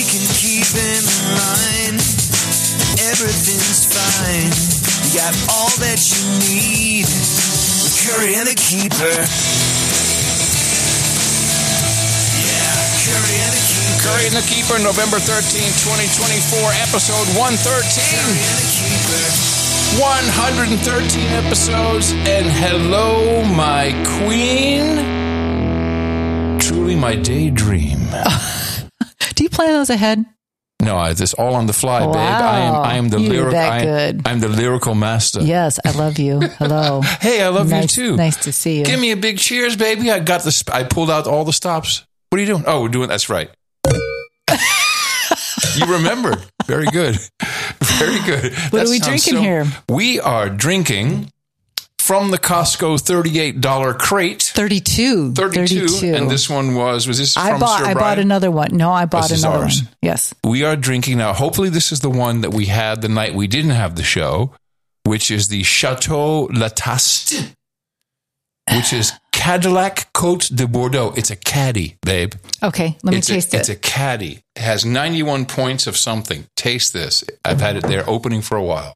can keep in line. Everything's fine. You got all that you need with Curry and the Keeper. Curry and the Keeper. Curry and the Keeper, November 13, 2024, episode 113. Curry and the Keeper. 113 episodes, and hello, my queen. Truly my daydream. Do you plan those ahead? No, this all on the fly, Wow. babe. I am the You're that good. I'm the lyrical master. Yes, I love you. Hello. Hey, I love you too. Nice to see you. Give me a big cheers, baby. I pulled out all the stops. What are you doing? Oh, we're doing, that's right. You remembered. Very good. Very good. What are we drinking here? We are drinking from the Costco $38 crate. 32. And this one was this from I Sir Brian? bought another one. No, I bought This is another ours. one. Yes. We are drinking now. Hopefully this is the one that we had the night we didn't have the show, which is the Chateau Lataste, which is Cadillac Côte de Bordeaux. It's a caddy, babe. Okay, let me taste it. It's a caddy. It has 91 points of something. Taste this. I've had it there opening for a while.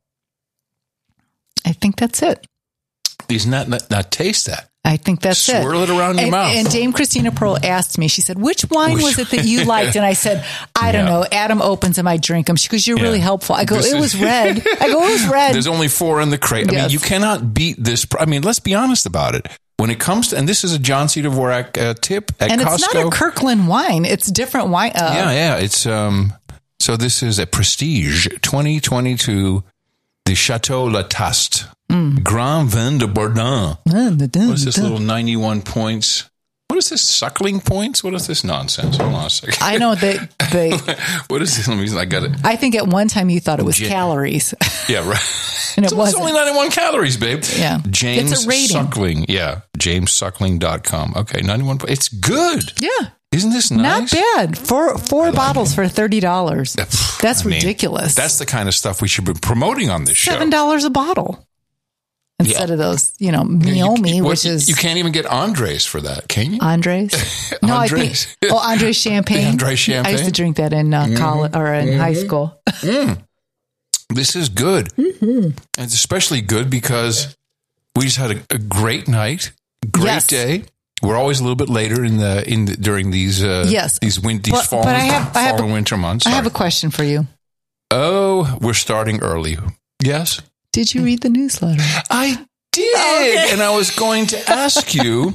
I think that's it. Please not taste that. I think that's it. Swirl it around your mouth. And Dame Christina Pearl asked me, she said, which wine was it that you liked? And I said, I don't know. Adam opens them, I drink them. She goes, you're really helpful. I go, it was red. I go, it was red. There's only 4 in the crate. I mean, you cannot beat this. I mean, let's be honest about it. When it comes to, and this is a John C. Dvorak tip at and Costco. And it's not a Kirkland wine. It's different wine. Yeah. It's, so this is a Prestige 2022, the Chateau Lataste. Grand Vin de Bordeaux. What is this little 91 points? What is this? Suckling points? What is this nonsense? Hold on a second. I know they what is this? Let me, I got it. I think at one time you thought it was calories. Yeah, right. And it's only 91 calories, babe. Yeah. James it's a rating. Suckling. Yeah. JamesSuckling.com. Okay. 91 points. It's good. Yeah. Isn't this nice? Not bad. Four bottles for $30. That's ridiculous. That's the kind of stuff we should be promoting on this show. $7 a bottle. Instead of those, Meiomi, which is... You can't even get Andres for that, can you? Andres? No, Andres. I think... Andres Champagne. Andres Champagne. I used to drink that in college or in high school. This is good. And it's especially good because we just had a great night, great day. We're always a little bit later during these fall and winter months. I have a question for you. Oh, we're starting early. Yes. Did you read the newsletter? I did. And I was going to ask you,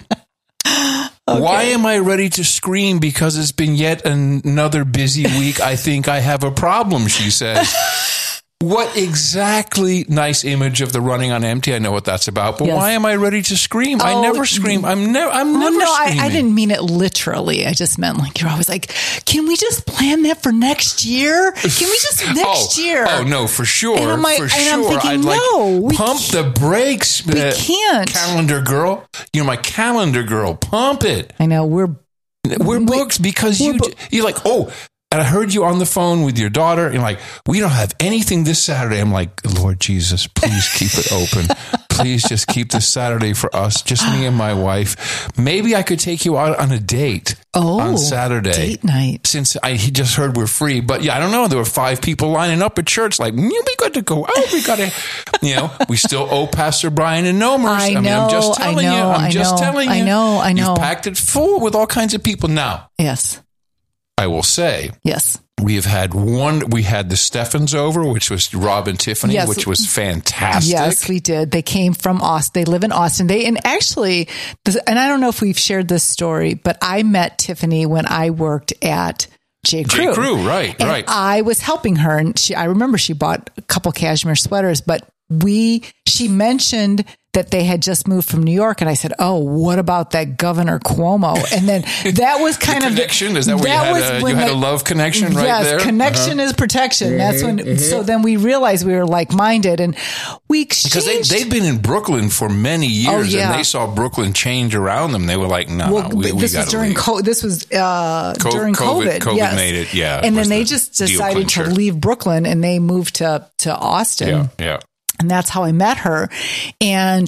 why am I ready to scream? Because it's been yet another busy week. I think I have a problem, she says. What exactly? Nice image of the running on empty. I know what that's about. But why am I ready to scream? I never scream. I'm never screaming. I didn't mean it literally. I just meant like you're always like, can we just plan that for next year? Can we just next year? Oh no, for sure. And I'm like, for sure. I'm thinking, I'd pump the brakes. We can't. Calendar girl. You're my calendar girl. Pump it. I know we're booked because you're like, oh. And I heard you on the phone with your daughter, and like, we don't have anything this Saturday. I'm like, Lord Jesus, please keep it open. Please just keep this Saturday for us, just me and my wife. Maybe I could take you out on a date on Saturday. Date night. Since he just heard we're free. But yeah, I don't know. There were 5 people lining up at church like, we got to go out. We got to, we still owe Pastor Brian and Nomers. I'm just telling you. I'm just telling you. I know. You've packed it full with all kinds of people now. Yes. I will say, yes, we had the Steffens over, which was Rob and Tiffany, which was fantastic. Yes, we did. They came from Austin. They live in Austin. And I don't know if we've shared this story, but I met Tiffany when I worked at J. Crew, right. I was helping her, and I remember she bought a couple cashmere sweaters, but she mentioned that they had just moved from New York, and I said, "Oh, what about that Governor Cuomo?" And then that was kind of connection. Is that where you had a love connection right there? Yes, connection is protection. That's when. So then we realized we were like-minded, and we exchanged. Because they've been in Brooklyn for many years, and they saw Brooklyn change around them. They were like, "No, we got to leave." This was during COVID. COVID made it, yeah. And then they just decided to leave Brooklyn, and they moved to Austin. Yeah. And that's how I met her. And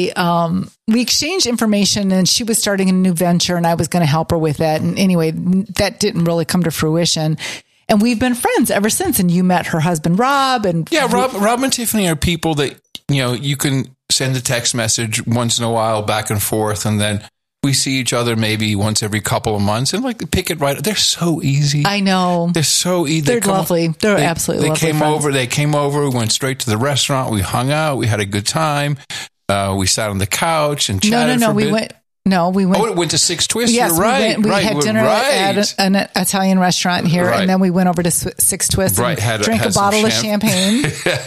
we exchanged information, and she was starting a new venture, and I was going to help her with that. And anyway, that didn't really come to fruition. and we've been friends ever since. And you met her husband, Rob. And Rob and Tiffany are people that, you can send a text message once in a while back and forth. And then we see each other maybe once every couple of months and pick it right. They're so easy. I know. They're so easy. They're lovely. They're absolutely lovely. They came over. We went straight to the restaurant. We hung out. We had a good time. We sat on the couch and chatted for a bit. We went. Oh, it went to Six Twists. Yes, You're right. We had dinner at an Italian restaurant here, and then we went over to Six Twists and drank a bottle of champagne.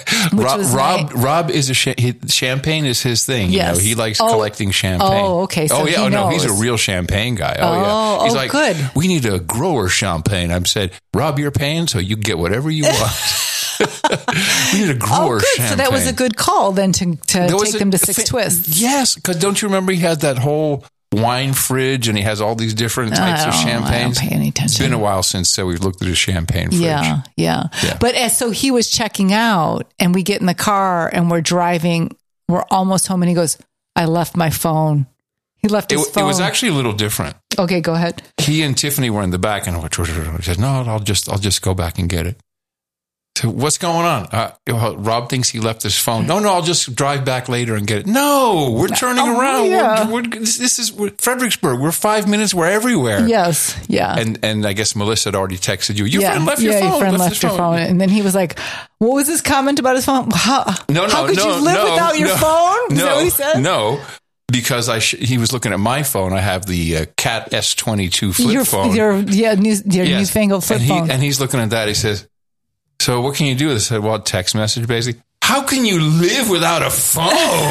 Rob is champagne is his thing. Yes. He likes collecting champagne. Oh, okay. So he knows. He's a real champagne guy. Yeah. He's like, good. We need a grower champagne. I said, Rob, you're paying, so you get whatever you want. We need a grower champagne. So that was a good call then to take them to Six Twists. Yes, because don't you remember he had that whole wine fridge and he has all these different types of champagnes? I don't pay any attention. It's been a while since we've looked at his champagne fridge. Yeah. But so he was checking out and we get in the car and we're driving. We're almost home and he goes, I left my phone. He left his phone. It was actually a little different. Okay, go ahead. He and Tiffany were in the back and he said, no, I'll just go back and get it. So what's going on? Rob thinks he left his phone. No, I'll just drive back later and get it. No, we're turning around. Yeah. This is Fredericksburg. We're 5 minutes. We're everywhere. Yes. Yeah. And I guess Melissa had already texted you. Your friend left your phone. Your friend left your phone. And then he was like, what was his comment about his phone? How could you live without your phone? Is that what he said? No. Because he was looking at my phone. I have the Cat S22 flip phone. Your newfangled flip phone. And he's looking at that. He says, so what can you do? I said, well, text message basically. How can you live without a phone?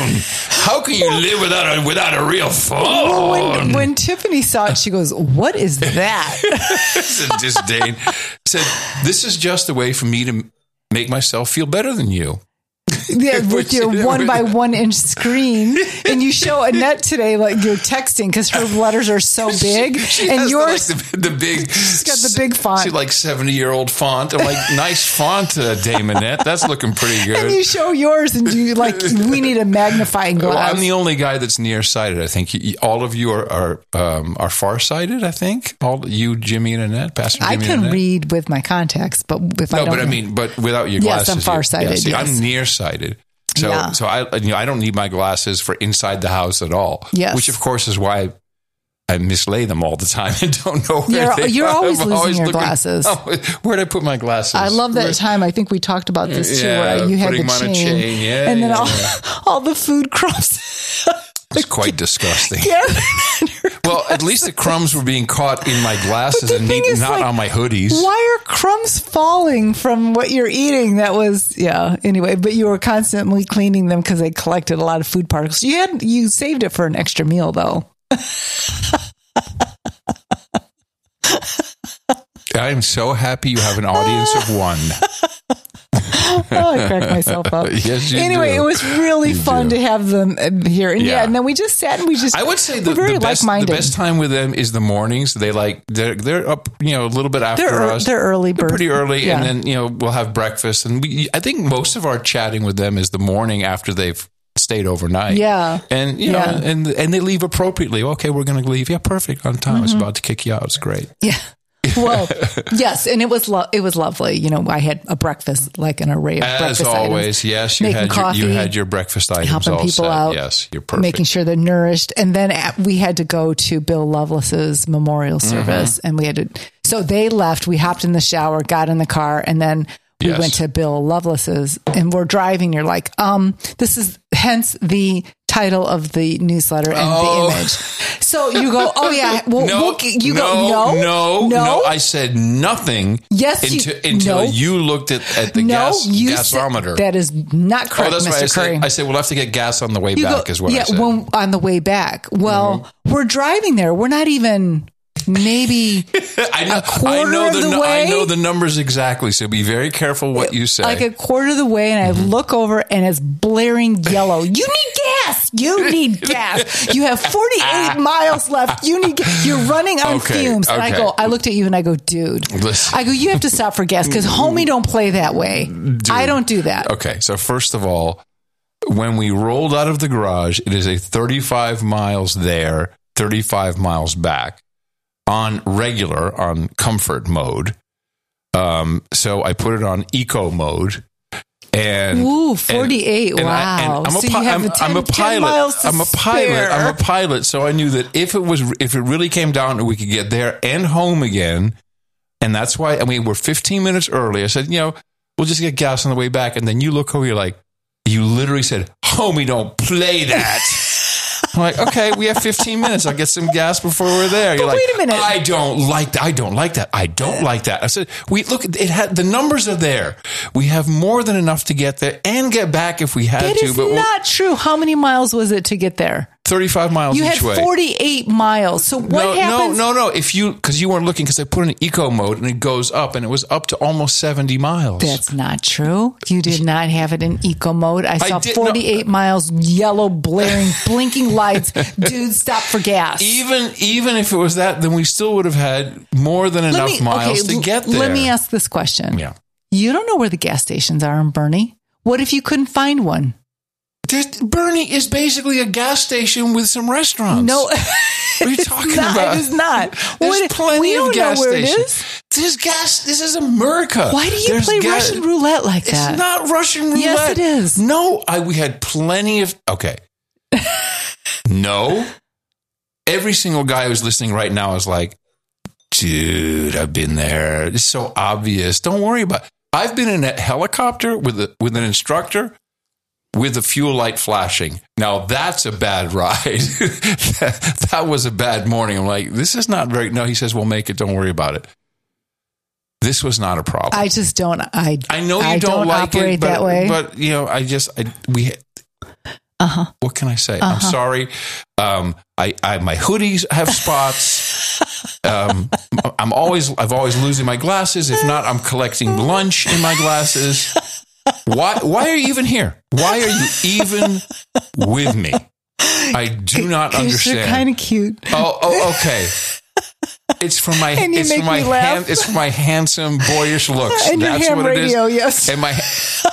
How can you live without a real phone? Well, when Tiffany saw it, she goes, what is that? It's a disdain. Said, this is just a way for me to make myself feel better than you. Yeah, with your 1 by 1 inch screen, and you show Annette today like you're texting because her letters are so big, and yours the big. She's got the big font. She's like 70-year-old font. I'm like, nice font, Dame Annette. That's looking pretty good. And you show yours, and you like, we need a magnifying glass. Well, I'm the only guy that's nearsighted. I think all of you are farsighted. I think all you, Jimmy and Annette, Pastor Jimmy. I can read with my contacts, but but without your glasses, yes, I'm farsighted. I'm nearsighted. So I don't need my glasses for inside the house at all. Yes. Which of course is why I mislay them all the time and don't know where they are. You're always losing your glasses. Where'd I put my glasses? I love that time. I think we talked about this too, where you had the chain. And then all the food crumbs. It's quite disgusting. Well, at least the crumbs were being caught in my glasses and not on my hoodies. Why are crumbs falling from what you're eating? That was, anyway, but you were constantly cleaning them because they collected a lot of food particles. You saved it for an extra meal, though. I am so happy you have an audience of one. I cracked myself up. Yes, you anyway, do. it was really fun to have them here. And and then we just sat and I would say the best time with them is the mornings. They're up, a little bit after us. They're early birds. Pretty early. Yeah. And then, we'll have breakfast. And I think most of our chatting with them is the morning after they've stayed overnight. Yeah. And, and they leave appropriately. Okay, we're going to leave. Yeah, perfect. On time. I was about to kick you out. It's great. Yeah. Well, yes, and it was lovely. I had a breakfast, like an array of breakfast items. As always, yes, you had your breakfast items helping all people set. out. Yes, you're perfect. Making sure they're nourished. And then we had to go to Bill Lovelace's memorial service, and we had to. So they left. We hopped in the shower, got in the car, and then we went to Bill Lovelace's, and we're driving. You're like, this is hence the title of the newsletter and the image. So you go, oh yeah. Well, no. I said nothing. Yes, until you looked at the gasometer. That is not correct, Mr. Curry. I said we'll have to get gas on the way back. Is what I said. On the way back. Well, we're driving there. We're not even. Maybe a quarter of the way. I know the numbers exactly, so be very careful what you say. Like a quarter of the way, and I look over, and it's blaring yellow. You need gas. You need gas. You have 48 miles left. You're running on fumes. And I looked at you, and I go, dude. Listen. I go, you have to stop for gas because homie don't play that way. Dude. I don't do that. Okay, so first of all, when we rolled out of the garage, it is a 35 miles there, 35 miles back. On comfort mode. So I put it on eco mode. And ooh, 48! Wow! I'm a pilot. So I knew that if it really came down to we could get there and home again, and that's why. I mean, we're 15 minutes early. I said, we'll just get gas on the way back. And then you look over, you're like, you literally said, "Homie, don't play that." I'm like, okay, we have 15 minutes. I'll get some gas before we're there. You're but like, wait a minute. I don't like that. I don't like that. I don't like that. I said, the numbers are there. We have more than enough to get there and get back if we had that to. Is but not true. How many miles was it to get there? 35 miles you each way. You had 48 miles. So what happens? No. Because you weren't looking, because I put it in eco mode and it goes up, and it was up to almost 70 miles. That's not true. You did not have it in eco mode. I saw 48 miles, yellow, blaring, blinking lights. Dude, stop for gas. Even if it was that, then we still would have had more than enough miles to get there. Let me ask this question. Yeah. You don't know where the gas stations are in Bernie. What if you couldn't find one? Bernie is basically a gas station with some restaurants. No. What are you talking about? It is not. There's plenty of gas stations. It is. This is America. Why do you play Russian roulette like that? It's not Russian roulette. Yes, it is. No, we had plenty of... Okay. No. Every single guy who's listening right now is like, dude, I've been there. It's so obvious. Don't worry about it. I've been in a helicopter with an instructor with the fuel light flashing. Now, that's a bad ride. That was a bad morning. I'm like, this is not very... No, he says, we'll make it. Don't worry about it. This was not a problem. I just don't... I know you don't like operate it, but, that way. But, what can I say? I'm sorry. My hoodies have spots. I've always losing my glasses. If not, I'm collecting lunch in my glasses. Why are you even here? Why are you even with me? I do not understand. You're kind of cute. Oh, okay. It's for my it's for my handsome boyish looks. And that's your ham what radio, it is. yes. And my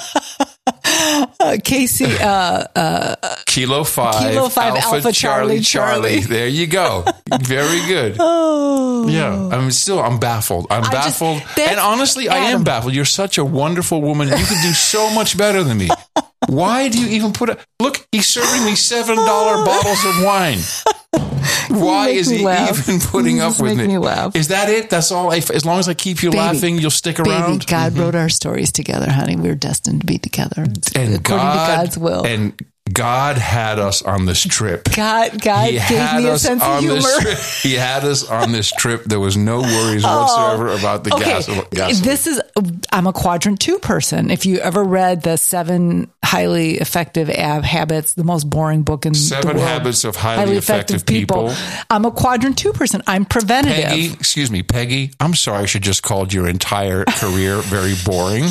Casey, Kilo 5 Alpha Charlie. There you go. Very good. Oh, yeah. I'm baffled. I'm baffled. And honestly, Adam, I am baffled. You're such a wonderful woman. You could do so much better than me. Why do you even look, he's serving me $7 bottles of wine. Why is he even putting up with me? Laugh. Is that it? That's all? As long as I keep you laughing, you'll stick around? God wrote our stories together, honey. We're destined to be together. And according to God's will. And God had us on this trip. God gave me a sense of humor. He had us on this trip. There was no worries whatsoever about the gas. I'm a quadrant 2 person. If you ever read the 7 highly effective habits, the most boring book in the world. 7 habits of highly effective people. I'm a quadrant 2 person. I'm preventative. Peggy, I'm sorry I should just called your entire career very boring.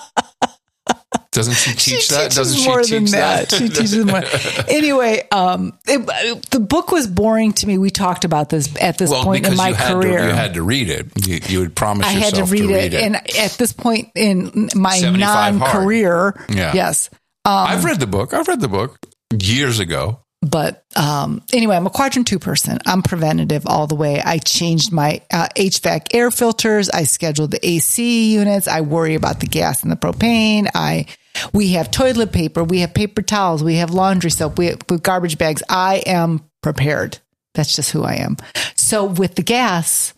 Doesn't she teach that? Doesn't she teach that? She teaches more. Anyway, the book was boring to me. We talked about this at this point in my career. You had to read it. You would promise yourself to read it. And at this point in my non-career, yes. I've read the book years ago. But anyway, I'm a quadrant 2 person. I'm preventative all the way. I changed my HVAC air filters. I scheduled the AC units. I worry about the gas and the propane. We have toilet paper. We have paper towels. We have laundry soap. We have garbage bags. I am prepared. That's just who I am. So with the gas,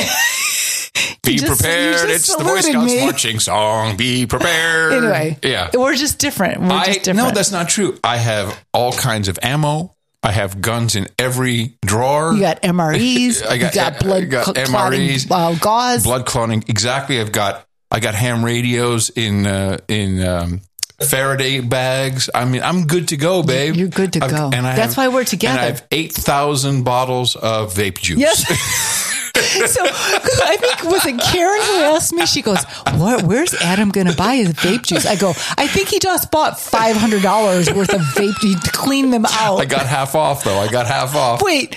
be prepared. It's the Boy Scouts marching song. Be prepared. Anyway, yeah, we're just different. No, that's not true. I have all kinds of ammo. I have guns in every drawer. You got MREs. You got blood clotting gauze. Blood clotting. Exactly. I got ham radios in Faraday bags. I mean, I'm good to go, babe. You're good to go. That's why we're together. And I have 8,000 bottles of vape juice. Yes. So I think, was it Karen who asked me? She goes, where's Adam going to buy his vape juice? I go, I think he just bought $500 worth of vape juice to clean them out. I got half off though. Wait,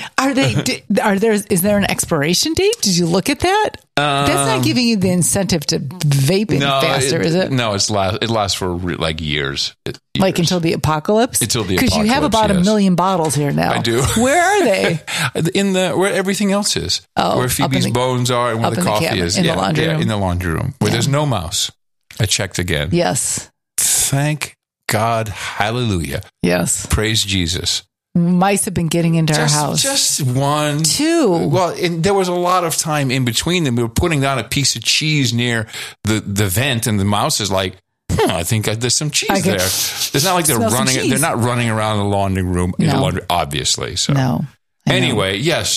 is there an expiration date? Did you look at that? That's not giving you the incentive to vape faster, is it? No, it lasts for like years. Like until the apocalypse? Until the apocalypse, because you have about 1 million bottles here now. I do. Where are they? Where everything else is. Where Phoebe's bones are and where the coffee is. In the laundry room. In the laundry room. With But there's no mouse. I checked again. Yes. Thank God. Hallelujah. Yes. Praise Jesus. Mice have been getting into our house. Just one. Two. Well, and there was a lot of time in between them. We were putting down a piece of cheese near the vent, and the mouse is like, I think there's some cheese there. It's not like they're running. They're not running around the laundry room, in the laundry, obviously. So no. Anyway, yes.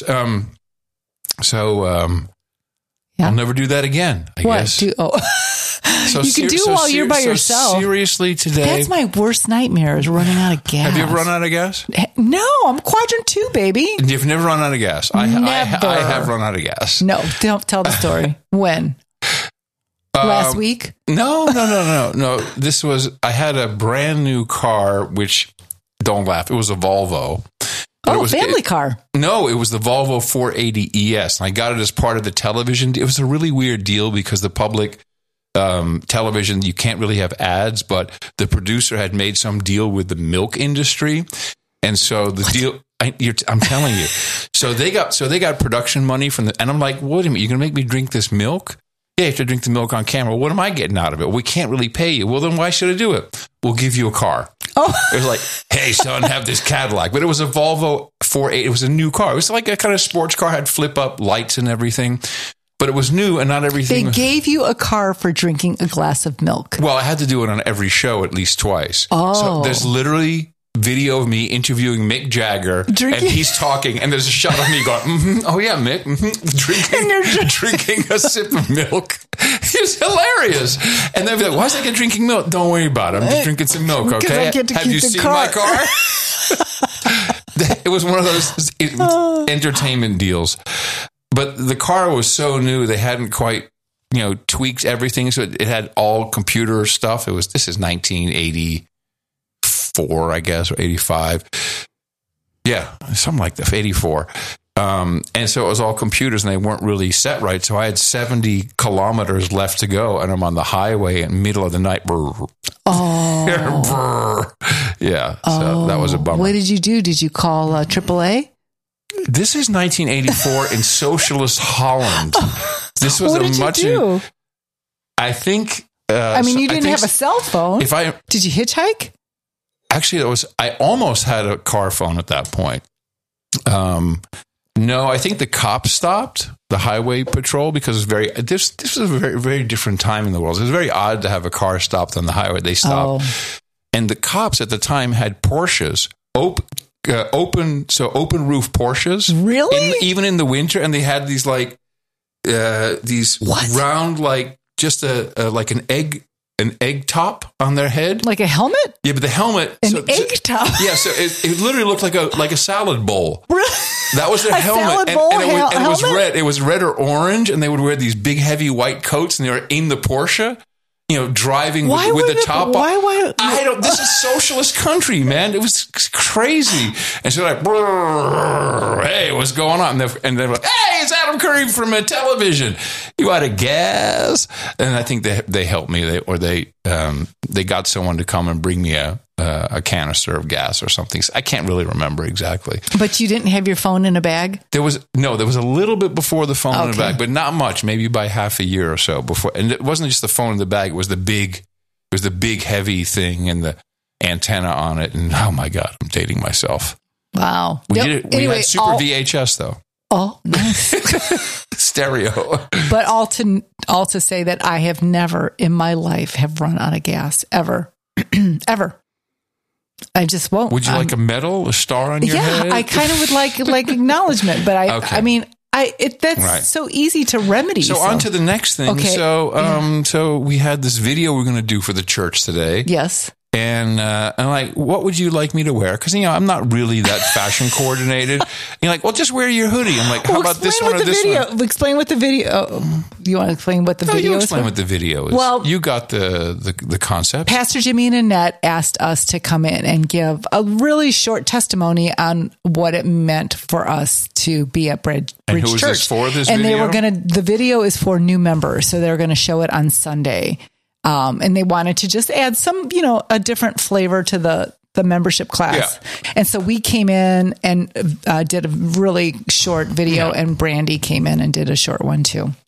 I'll never do that again, I guess. So you can do it while you're by yourself. Seriously, today. That's my worst nightmare, is running out of gas. Have you ever run out of gas? No, I'm quadrant 2, baby. You've never run out of gas? I have run out of gas. No, don't tell the story. When? Last week? No. I had a brand new car, which, don't laugh, it was a Volvo. Family car. No, it was the Volvo 480 ES. And I got it as part of the television. It was a really weird deal because the public television, you can't really have ads, but the producer had made some deal with the milk industry. And so the deal, I'm telling you. So they got production money from and I'm like, wait a minute, you're going to make me drink this milk? Yeah, you have to drink the milk on camera. What am I getting out of it? We can't really pay you. Well, then why should I do it? We'll give you a car. Oh. It was like, hey, son, have this Cadillac. But it was a Volvo 480. It was a new car. It was like a kind of sports car, had flip-up lights and everything. But it was new and not everything. They gave you a car for drinking a glass of milk. Well, I had to do it on every show at least twice. Oh. So there's literally video of me interviewing Mick Jagger, and he's talking, and there's a shot of me going, oh yeah, Mick, drinking a sip of milk. It's hilarious. And they'll be like, why is that guy drinking milk? Don't worry about it. I'm just drinking some milk, okay? Have you seen my car? It was one of those entertainment deals. But the car was so new, they hadn't quite, tweaked everything. So it had all computer stuff. This is 1984, I guess, or 85. Yeah, something like that, 84. And so it was all computers and they weren't really set right. So I had 70 kilometers left to go and I'm on the highway in the middle of the night. Brr. Oh. Brr. Yeah. So that was a bummer. What did you do? Did you call AAA? This is 1984 in socialist Holland. This was what did you do? I think. You didn't have a cell phone. Did you hitchhike? Actually, I almost had a car phone at that point. No, I think the cops stopped the highway patrol because this was a very, very different time in the world. It was very odd to have a car stopped on the highway. They stopped, and the cops at the time had Porsches open roof Porsches. Really? Even in the winter, and they had these these round just like an egg top on their head, like a helmet. Yeah, but the helmet, egg top. Yeah, so it literally looked like a salad bowl. That was their helmet, and it was red. It was red or orange, and they would wear these big, heavy white coats, and they were in the Porsche. Driving with the top off. I don't. This is socialist country, man. It was crazy. And so hey, what's going on? And they're like, hey, it's Adam Curry from a television. You out of gas? And I think they helped me. They got someone to come and bring me a canister of gas or something. I can't really remember exactly. But you didn't have your phone in a bag? There was a little bit before the phone in the bag, but not much, maybe by half a year or so before. And it wasn't just the phone in the bag, it was the big heavy thing and the antenna on it. And oh my God, I'm dating myself. Wow. We had Super VHS though. Oh, nice. Stereo. But all to say that I have never in my life have run out of gas ever. Ever. I just won't. Would you like a medal, a star on your head? Yeah, I kind of would like acknowledgement, but that's so easy to remedy. So on to the next thing. Okay. So we had this video we're going to do for the church today. Yes. And I'm like, what would you like me to wear? Because, I'm not really that fashion coordinated. You're like, well, just wear your hoodie. I'm like, how about this one or this one? Explain what the video. You want to explain what the video is? Explain what the video is. Well, you got the concept. Pastor Jimmy and Annette asked us to come in and give a really short testimony on what it meant for us to be at Bridge and who Church. Was this for this and video? The video is for new members, so they're going to show it on Sunday. And they wanted to just add some, a different flavor to the membership class. Yeah. And so we came in and did a really short video, and Brandy came in and did a short one too.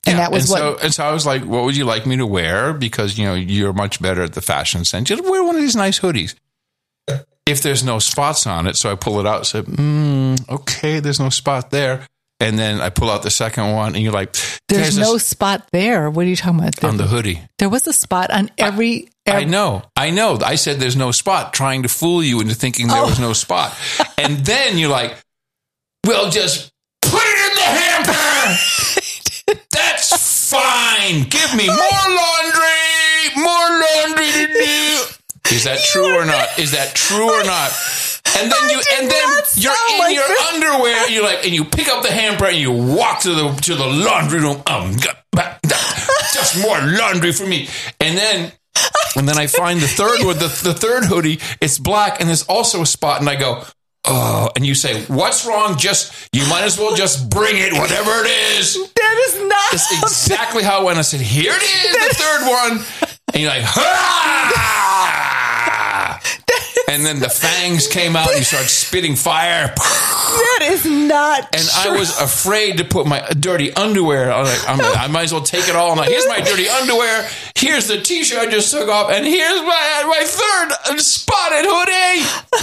And that was so I was like, what would you like me to wear? Because, you're much better at the fashion sense. Just wear one of these nice hoodies. If there's no spots on it, so I pull it out and say, okay, there's no spot there. And then I pull out the second one and you're like, there's no spot there. What are you talking about? On the hoodie. There was a spot on every. I know. I said there's no spot, trying to fool you into thinking there was no spot. And then you're like, well, just put it in the hamper. That's fine. Give me more laundry to do. Is that true or not? Is that true or not? And then you're in your underwear and you're like, and you pick up the hamper and you walk to the laundry room. Just more laundry for me. And then I find the third one, the third hoodie. It's black and there's also a spot. And I go, oh, and you say, what's wrong? You might as well just bring it, whatever it is. That is not. That's exactly how it went. I said, here it is, the third one. And you're like, ha! And then the fangs came out and you started spitting fire. That is not And true. I was afraid to put my dirty underwear. I might as well take it all. I'm like, here's my dirty underwear. Here's the t-shirt I just took off. And here's my third spotted hoodie.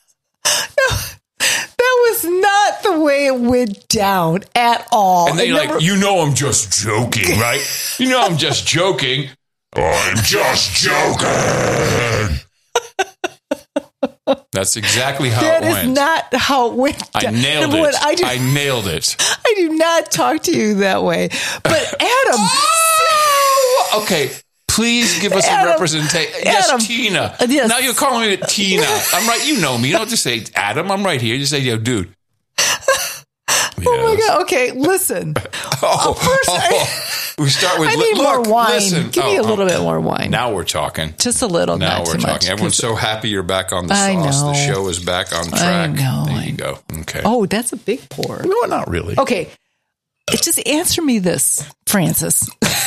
That was not the way it went down at all. And then you're like, I'm just joking, right? I'm just joking. I'm just joking. That's exactly how it went. That is not how it went down. I nailed it. I nailed it. I do not talk to you that way. But Adam. Okay. Please give us a representation. Yes, Tina. Yes. Now you're calling me Tina. I'm right. You know me. You don't just say Adam. I'm right here. You say, dude. Oh my God. Okay, listen. We start with. I need more wine. Listen. Give me a little bit more wine. Now we're talking. Just a little. Now not we're too talking. much, Everyone's so happy you're back on the I sauce. know. The show is back on track. I know. There you go. Okay. Oh, that's a big pour. No, not really. Okay, just answer me this, Francis.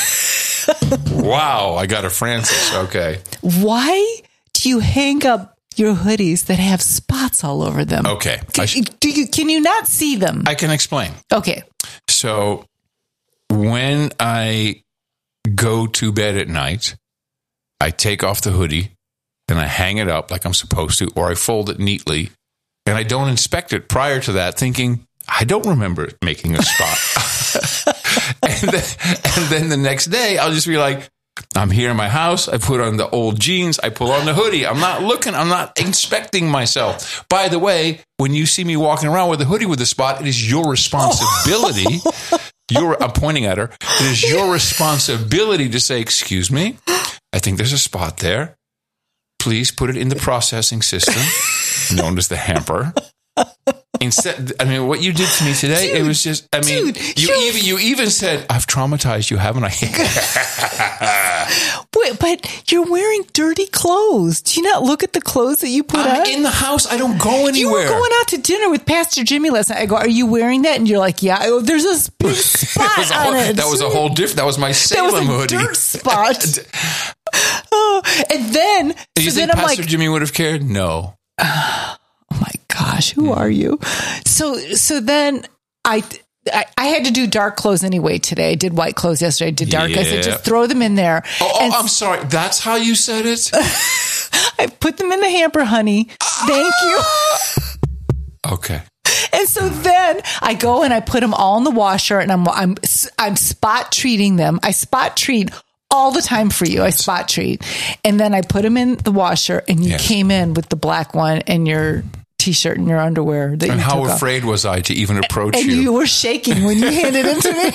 Wow, I got a Francis. Okay. Why do you hang up your hoodies that have spots all over them? Okay. Can you not see them? I can explain. Okay. So when I go to bed at night, I take off the hoodie and I hang it up like I'm supposed to, or I fold it neatly, and I don't inspect it prior to that, thinking, I don't remember making a spot. and then the next day, I'll just be like, I'm here in my house. I put on the old jeans. I pull on the hoodie. I'm not looking. I'm not inspecting myself. By the way, when you see me walking around with a hoodie with a spot, it is your responsibility. I'm pointing at her. It is your responsibility to say, excuse me, I think there's a spot there. Please put it in the processing system, known as the hamper. Instead, what you did to me today, it was just, you even said, I've traumatized you, haven't I? Wait, but you're wearing dirty clothes. Do you not look at the clothes that you put on? I'm in the house. I don't go anywhere. You were going out to dinner with Pastor Jimmy last night. I go, are you wearing that? And you're like, yeah. I go, there's a big spot on it. That was a whole different, that was my Salem hoodie. Dirt spot. And then, do you think Pastor Jimmy would have cared? No. Oh my gosh, who are you? So then I had to do dark clothes anyway today. I did white clothes yesterday. I did dark. Yeah. I said, just throw them in there. I'm sorry. That's how you said it? I put them in the hamper, honey. Thank you. Okay. And so then I go and I put them all in the washer, and I'm spot treating them. I spot treat all the time for you. I spot treat. And then I put them in the washer, and you came in with the black one and your t-shirt and your underwear. And how afraid was I to even approach you? And you were shaking when you handed it to me.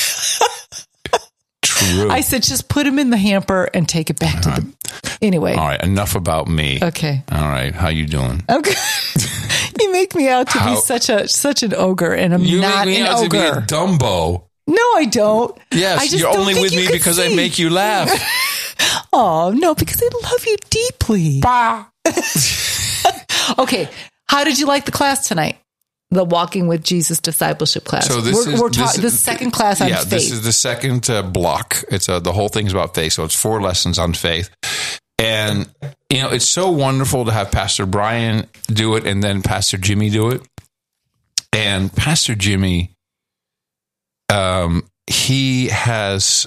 True. I said, just put them in the hamper and take it back to the... Anyway. All right. Enough about me. Okay. All right. How you doing? Okay. You make me out to be such an ogre, and I'm not an ogre. You make me out to be a Dumbo. No, I don't. Yes, you're only with me because I make you laugh. Oh, no, because I love you deeply. Okay, how did you like the class tonight? The Walking with Jesus discipleship class. So this is the second class on faith. This is the second block. It's the whole thing's about faith. So it's 4 lessons on faith. And, it's so wonderful to have Pastor Brian do it and then Pastor Jimmy do it. And Pastor Jimmy, he has,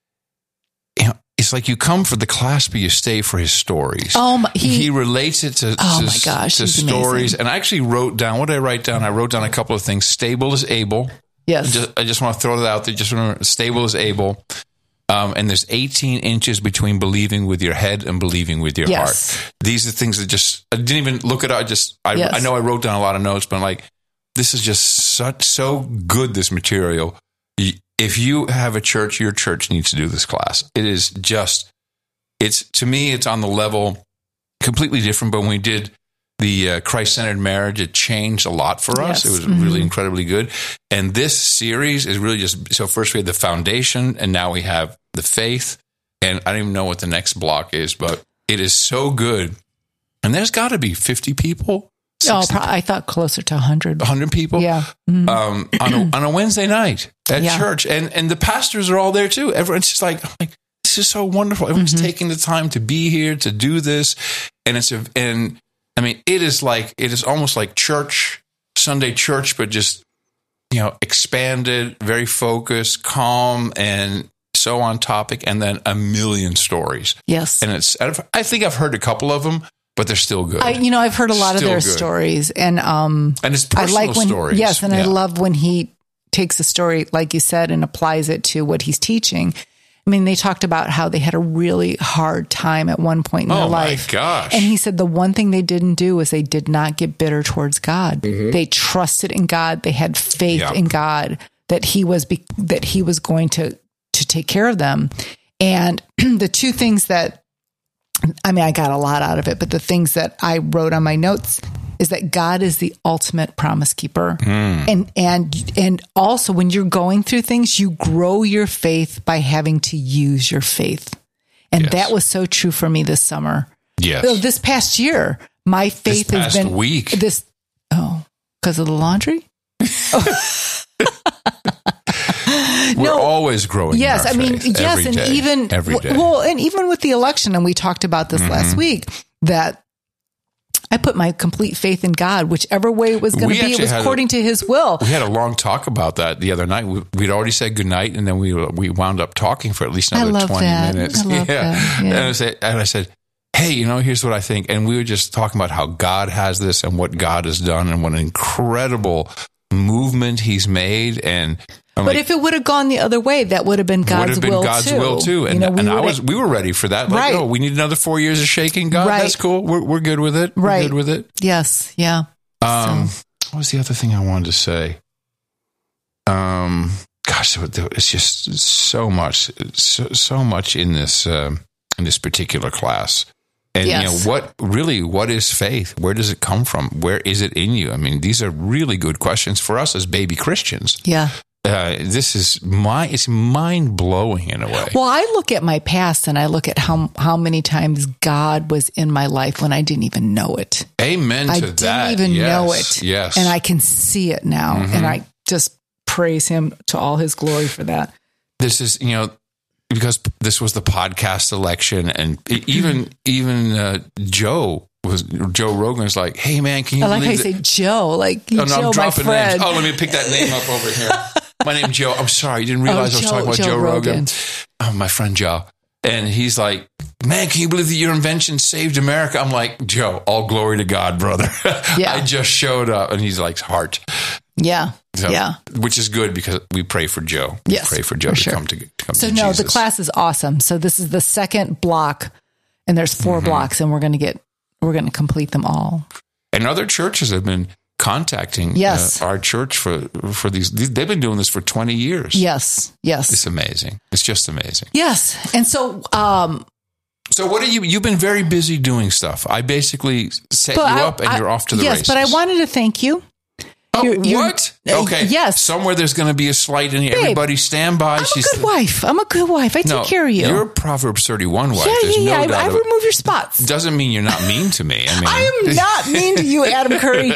it's like you come for the class, but you stay for his stories. He relates it to stories. Amazing. And I actually wrote down, what did I write down? I wrote down a couple of things. Stable as able. Yes. I just want to throw that out there. Just remember, stable as able. And there's 18 inches between believing with your head and believing with your heart. These are things that I didn't even look at it. I know I wrote down a lot of notes, but I'm like, this is just so good, this material. If you have a church, your church needs to do this class. It is just, to me, it's on the level completely different. But when we did the Christ-centered marriage, it changed a lot for us. It was really incredibly good. And this series is really just, so first we had the foundation, and now we have the faith. And I don't even know what the next block is, but it is so good. And there's got to be 50 people. I thought closer to 100. 100 people? Yeah. On a Wednesday night at church. And the pastors are all there too. Everyone's just like, this is so wonderful. Everyone's taking the time to be here, to do this. And it is almost like church, Sunday church, but just, expanded, very focused, calm, and so on topic. And then a million stories. Yes. And I think I've heard a couple of them, but they're still good. I've heard a lot of their stories, and it's personal stories. Yes, and I love when he takes a story, like you said, and applies it to what he's teaching. I mean, they talked about how they had a really hard time at one point in their life. Oh my gosh! And he said the one thing they didn't do was they did not get bitter towards God. Mm-hmm. They trusted in God. They had faith in God that He was going to take care of them. And the two things that, I got a lot out of it, but the things that I wrote on my notes is that God is the ultimate promise keeper. And also when you're going through things, you grow your faith by having to use your faith. And that was so true for me this summer. Yes. So this past year, my faith has been week. Because of the laundry? We're always growing. Yes, every day. Well, and even with the election, and we talked about this last week, that I put my complete faith in God, whichever way it was going to be. It was according to His will. We had a long talk about that the other night. We'd already said goodnight, and then we wound up talking for at least another 20 minutes. I love that. Yeah. And I said, hey, here's what I think. And we were just talking about how God has this and what God has done and what an incredible movement He's made. But if it would have gone the other way, that would have been God's will too. And we were ready for that. Like, right. We need another 4 years of shaking God. Right. That's cool. We're good with it. Right. We're good with it. Yes. Yeah. What was the other thing I wanted to say? It's just so much in this particular class. And what is faith? Where does it come from? Where is it in you? These are really good questions for us as baby Christians. Yeah. It's mind blowing in a way. Well, I look at my past and I look at how many times God was in my life when I didn't even know it. Amen to that. I didn't even know it. Yes. And I can see it now. And I just praise Him to all His glory for that. This is, because this was the podcast election, and even Joe Rogan was like, "Hey man, can you?" I like how you say Joe, Joe, my friend. Oh, let me pick that name up over here. My name's Joe. I'm sorry, you didn't realize I was talking about Joe Rogan. Oh, my friend Joe, and he's like, "Man, can you believe that your invention saved America?" I'm like, Joe, all glory to God, brother. Yeah. I just showed up, and he's like, heart. Yeah. So, which is good because we pray for Joe. Yes, pray for Joe to come to Jesus. The class is awesome. So this is the second block, and there's 4 blocks, and we're going to complete them all. And other churches have been contacting our church for these. They've been doing this for 20 years. Yes. It's amazing. It's just amazing. Yes, and so. So what are you? You've been very busy doing stuff. I basically set you up, and you're off to the races. Yes, but I wanted to thank you. What? Okay. Yes. Somewhere there's going to be a slight in here. Everybody stand by. I'm a good wife. I take care of you. You're a Proverbs 31 wife. Yeah. I remove your spots. Doesn't mean you're not mean to me. I am not mean to you, Adam Curry.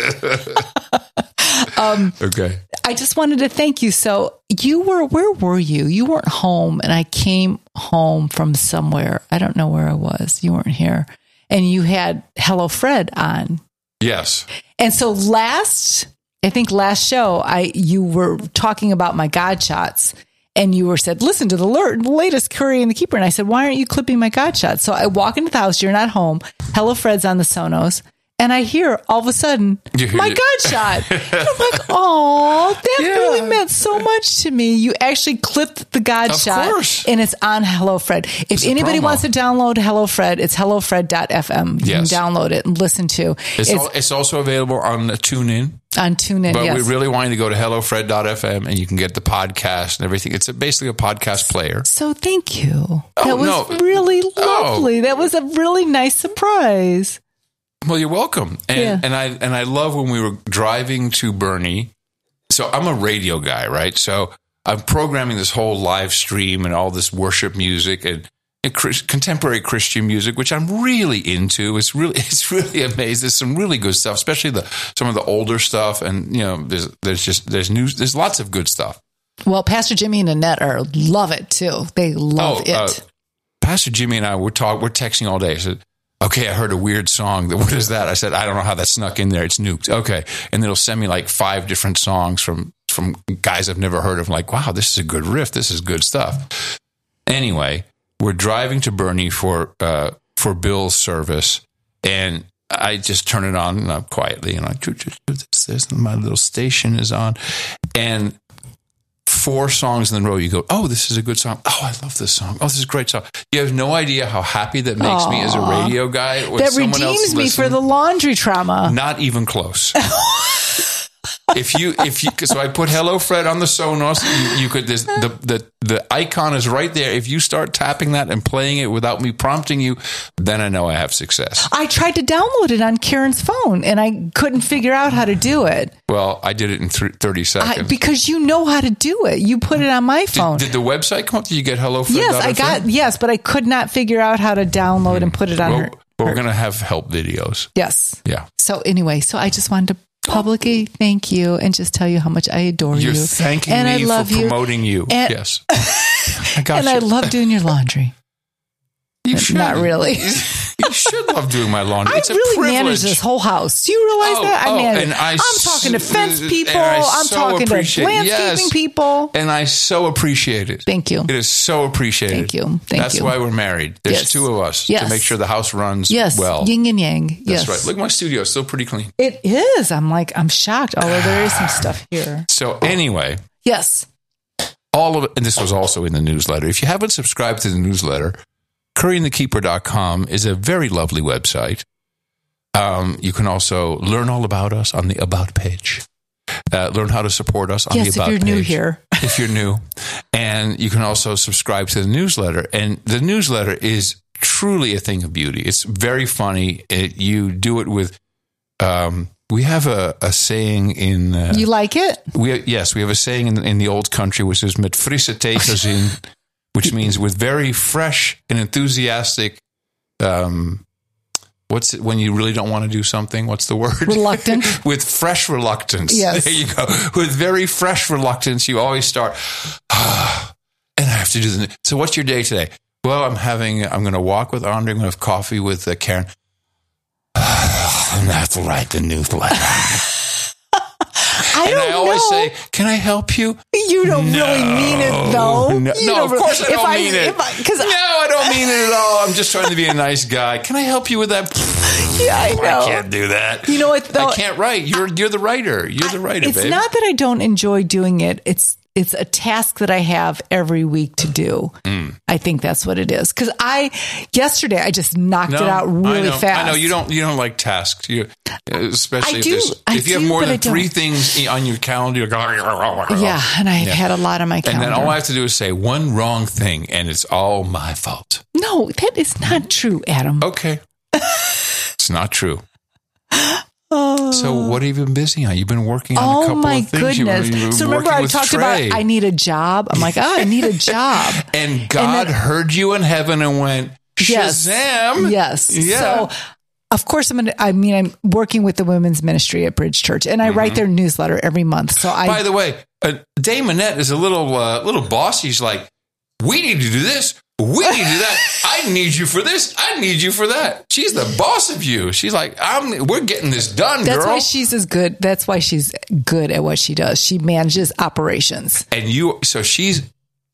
Okay. I just wanted to thank you. So where were you? You weren't home, and I came home from somewhere. I don't know where I was. You weren't here. And you had Hello Fred on. Yes. And so last show, you were talking about my God shots, and you said, listen to the latest Curry and the Keeper. And I said, why aren't you clipping my God shot? So I walk into the house. You're not home. HelloFred's on the Sonos. And I hear all of a sudden, my God shot. And I'm like, oh, that really meant so much to me. You actually clipped the God shot. Course. And it's on HelloFred. If anybody wants to download HelloFred, it's hellofred.fm. You can download it and listen to. It's also available on TuneIn. On TuneIn, but we really want you to go to hellofred.fm and you can get the podcast and everything. It's basically a podcast player. So thank you. That was really lovely. That was a really nice surprise. Well, you're welcome. And I love when we were driving to Bernie. So I'm a radio guy, right? So I'm programming this whole live stream and all this worship music and contemporary Christian music, which I'm really into. It's really amazing. There's some really good stuff, especially some of the older stuff. And there's lots of good stuff. Well, Pastor Jimmy and Annette love it too. They love it. Pastor Jimmy and I we're texting all day. I said, okay, I heard a weird song. What is that? I said, I don't know how that snuck in there. It's nuked. Okay. And they'll send me like 5 different songs from guys I've never heard of. I'm like, wow, this is a good riff. This is good stuff. Anyway, we're driving to Bernie for Bill's service. And I just turn it on quietly. And like, this, my little station is on. And 4 songs in a row, you go, oh, this is a good song. Oh, I love this song. Oh, this is a great song. You have no idea how happy that makes me as a radio guy. When that redeems me for the laundry trauma. Not even close. So I put HelloFred on the Sonos. You could the icon is right there. If you start tapping that and playing it without me prompting you, then I know I have success. I tried to download it on Karen's phone and I couldn't figure out how to do it. Well, I did it in 30 seconds. Because you know how to do it. You put it on my phone. Did the website come up? Did you get HelloFred? Yes, but I could not figure out how to download and put it on her. We're going to have help videos. Yes. Yeah. So anyway, I just wanted to publicly thank you and just tell you how much I adore you. You're thanking me for promoting you. Yes. I love doing your laundry. You should. Not really. You should love doing my laundry. It's I really a privilege. Manage this whole house. Do you realize that? I manage. I'm talking to fence people. I'm talking to landscaping people. And I so appreciate it. Thank you. It is so appreciated. Thank you. That's why we're married. There's 2 of us to make sure the house runs well. Yin and yang. That's right. Look, my studio is still pretty clean. It is. I'm shocked. Although there is some stuff here. So anyway. Yes. All of it, and this was also in the newsletter. If you haven't subscribed to the newsletter, CurryandTheKeeper.com is a very lovely website. You can also learn all about us on the About page. Learn how to support us on the About page. Yes, if you're new here. If you're new. And you can also subscribe to the newsletter. And the newsletter is truly a thing of beauty. It's very funny. You do it with... we have a saying in... you like it? Yes, we have a saying in the old country, which is met frisse tegenzin, which means with very fresh and enthusiastic, what's it when you really don't want to do something? What's the word? Reluctant. With fresh reluctance. Yes. There you go. With very fresh reluctance, you always start, and I have to do the... So what's your day today? Well, I'm going to walk with Andre. I'm going to have coffee with Karen. And I have to write the newsletter. I always say, can I help you? You don't really mean it, though. No, of course I don't mean it. I don't mean it at all. I'm just trying to be a nice guy. Can I help you with that? Yeah, I know. I can't do that. You know what, though? I can't write. You're the writer. You're the writer, It's not that I don't enjoy doing it. It's a task that I have every week to do. I think that's what it is. Because yesterday I just knocked it out really fast. I know you don't like tasks. Especially if you have more than 3 things on your calendar. Yeah, and I've had a lot on my calendar. And then all I have to do is say one wrong thing, and it's all my fault. No, that is not true, Adam. Okay, it's not true. So what have you been busy on? You've been working on a couple of things. Oh, my goodness. So remember I talked about I need a job? I'm like, I need a job. And God heard you in heaven and went, Shazam. Yes. Yeah. So, of course, I'm working with the women's ministry at Bridge Church, and I write their newsletter every month. So by the way, Dame Annette is a little bossy. She's like, we need to do this. We need to do that. I need you for this. I need you for that. She's the boss of you. She's like, we're getting this done, girl. That's why she's as good. That's why she's good at what she does. She manages operations. And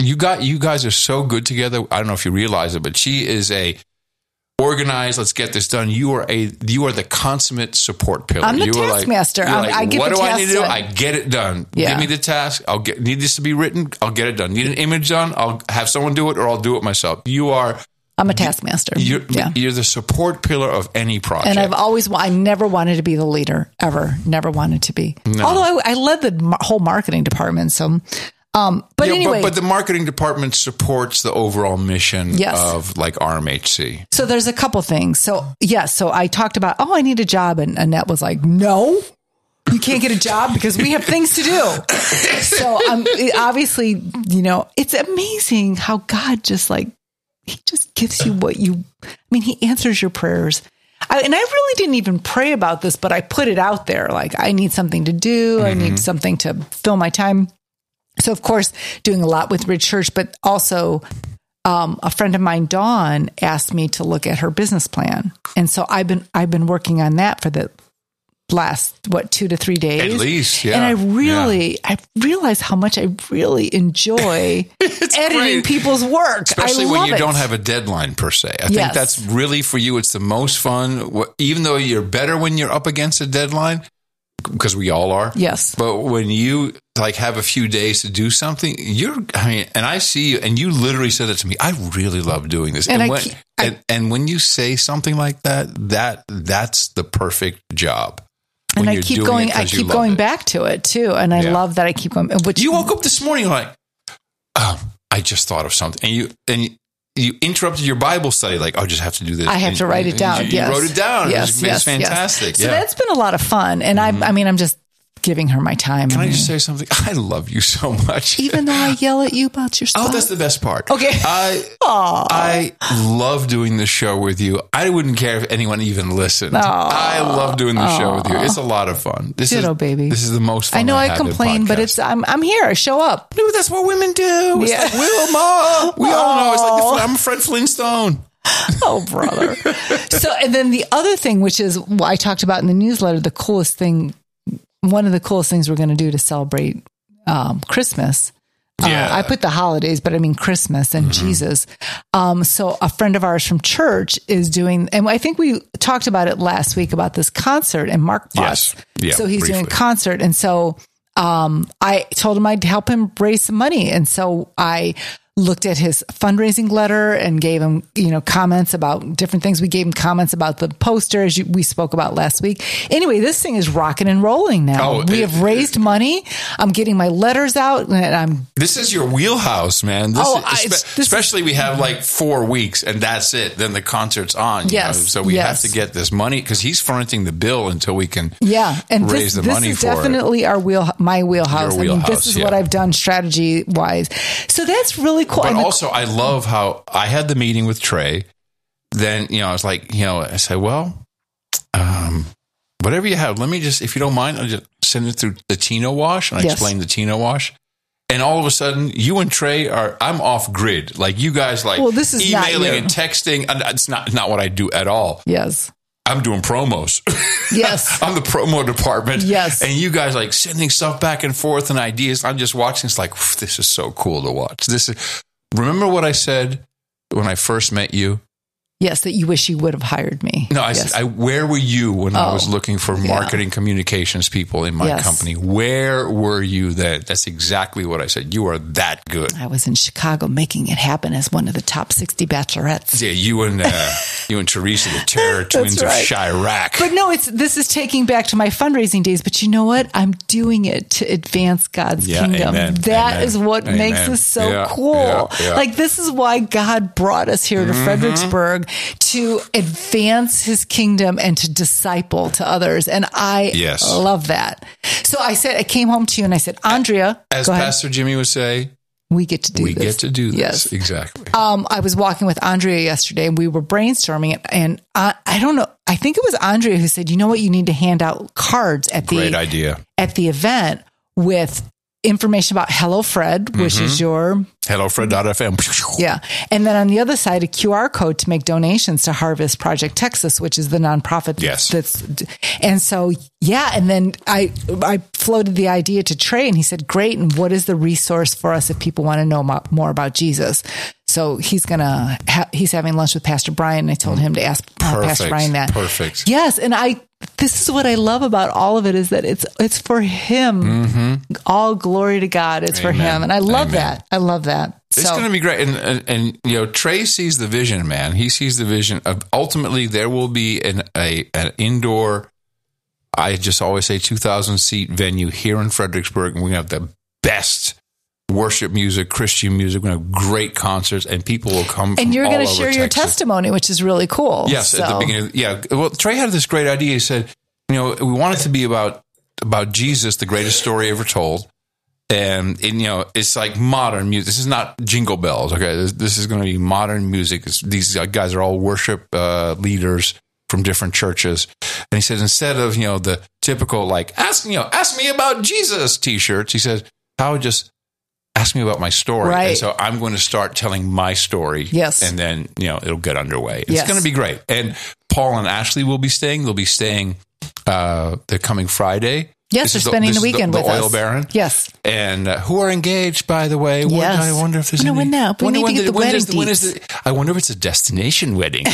you guys are so good together. I don't know if you realize it, but she is a organized. Let's get this done. You are the consummate support pillar. I'm the taskmaster. I get what the do I task need to do? done. I get it done. Yeah. Give me the task. Need this to be written. I'll get it done. Need an image done. I'll have someone do it, or I'll do it myself. I'm a taskmaster. You're the support pillar of any project. And I never wanted to be the leader, ever. Never wanted to be. No. Although I led the whole marketing department. So, anyway. But the marketing department supports the overall mission of like RMHC. So there's a couple things. So I talked about, I need a job. And Annette was like, no, you can't get a job because we have things to do. So obviously, it's amazing how God he just gives you what he answers your prayers. And I really didn't even pray about this, but I put it out there. Like, I need something to do. I need something to fill my time. So, of course, doing a lot with Ridge Church, but also a friend of mine, Dawn, asked me to look at her business plan. And so I've been working on that for the last 2 to 3 days at least. Yeah. And I realize how much I really enjoy editing great. People's work, especially when you don't have a deadline per se. I think that's really, for you, it's the most fun, even though you're better when you're up against a deadline, because we all are. Yes. But when you have a few days to do something, and I see you, and you literally said it to me, I really love doing this. And when you say something like that's the perfect job. And I keep going back to it too. And I love that I keep going. You woke up this morning like, I just thought of something. And you interrupted your Bible study, like, I just have to do this. I have to write it down. You wrote it down. Yes, it's fantastic. Yes. So that's been a lot of fun. And I'm just giving her my time. Can I just say something? I love you so much. Even though I yell at you about your stuff. Oh, that's the best part. Okay. I love doing this show with you. I wouldn't care if anyone even listened. I love doing the show with you. It's a lot of fun. Baby. This is the most fun. I know I complain, but I'm here. I show up. No, that's what women do. It's like Wilma. We all know. It's like I'm Fred Flintstone. Oh, brother. And then the other thing, which is what I talked about in the newsletter, one of the coolest things we're going to do to celebrate Christmas. I put the holidays, but I mean Christmas and Jesus. So a friend of ours from church is doing, and I think we talked about it last week about this concert in Mark Potts. Yes. Yeah, so he's doing a concert. And so I told him I'd help him raise some money. And so I looked at his fundraising letter and gave him, comments about different things. We gave him comments about the poster, as we spoke about last week. Anyway, this thing is rocking and rolling now. We have raised money. I'm getting my letters out, and This is your wheelhouse, man. Especially we have like 4 weeks, and that's it. Then the concert's on. Yes. So we have to get this money, because he's fronting the bill until we can raise the money for it. This is definitely my wheelhouse. This is what I've done strategy wise. So that's really cool. But also, I love how I had the meeting with Trey. Then, I was like, I said, well, whatever you have, let me just, if you don't mind, I'll just send it through the Tino Wash. And I explained the Tino Wash. And all of a sudden, you and Trey I'm off grid. Like, you guys this is emailing and texting. And it's not what I do at all. Yes. I'm doing promos. Yes. I'm the promo department. Yes. And you guys sending stuff back and forth and ideas. I'm just watching. It's like, this is so cool to watch. Remember what I said when I first met you? Yes, that you wish you would have hired me. No, I said, where were you when I was looking for marketing communications people in my company? Where were you then? That's exactly what I said. You are that good. I was in Chicago making it happen as one of the top 60 bachelorettes. Yeah, you and Teresa, the Terror Twins of Chirac. But no, this is taking back to my fundraising days. But you know what? I'm doing it to advance God's kingdom. Amen, that is what makes us so cool. Yeah. Like, this is why God brought us here to Fredericksburg, to advance his kingdom and to disciple to others. And I love that. So I came home to you and I said, Andrea, as Pastor Jimmy would say, we get to do this. We get to do this. Yes. Exactly. I was walking with Andrea yesterday and we were brainstorming, and I don't know. I think it was Andrea who said, you know what? You need to hand out cards at the Great idea. At the event with information about HelloFred, which is your HelloFred.fm. Yeah. And then on the other side, a QR code to make donations to Harvest Project Texas, which is the nonprofit. Yes. And so, yeah. And then I floated the idea to Trey and he said, great. And what is the resource for us if people want to know more about Jesus? So he's having lunch with Pastor Brian. And I told him to ask Pastor Brian that. Perfect. Yes. And this is what I love about all of it is that it's for him. All glory to God. It's for him. And I love that. I love that. It's going to be great. And Trey sees the vision, man. He sees the vision of ultimately there will be an indoor, I just always say 2,000 seat venue here in Fredericksburg. And we're going to have the best worship music, Christian music. We're going to have great concerts and people will come from and you're all going to over share your Texas. testimony, which is really cool. Yes. At the beginning. Yeah. Well, Trey had this great idea. He said, we want it to be about Jesus, the greatest story ever told. And it's like modern music. This is not Jingle Bells. Okay. This is going to be modern music. These guys are all worship leaders from different churches. And he said, instead of, the typical, like, ask me about Jesus t-shirts, he said, how just ask me about my story. Right. And so I'm going to start telling my story. Yes. And then, it'll get underway. It's going to be great. And Paul and Ashley will be staying. They'll be staying the coming Friday. Yes, they're spending the weekend with us. The Oil Baron. Yes. And who are engaged, by the way. Yes. I wonder if there's any. When now? We need to get the wedding deets. I wonder if it's a destination wedding.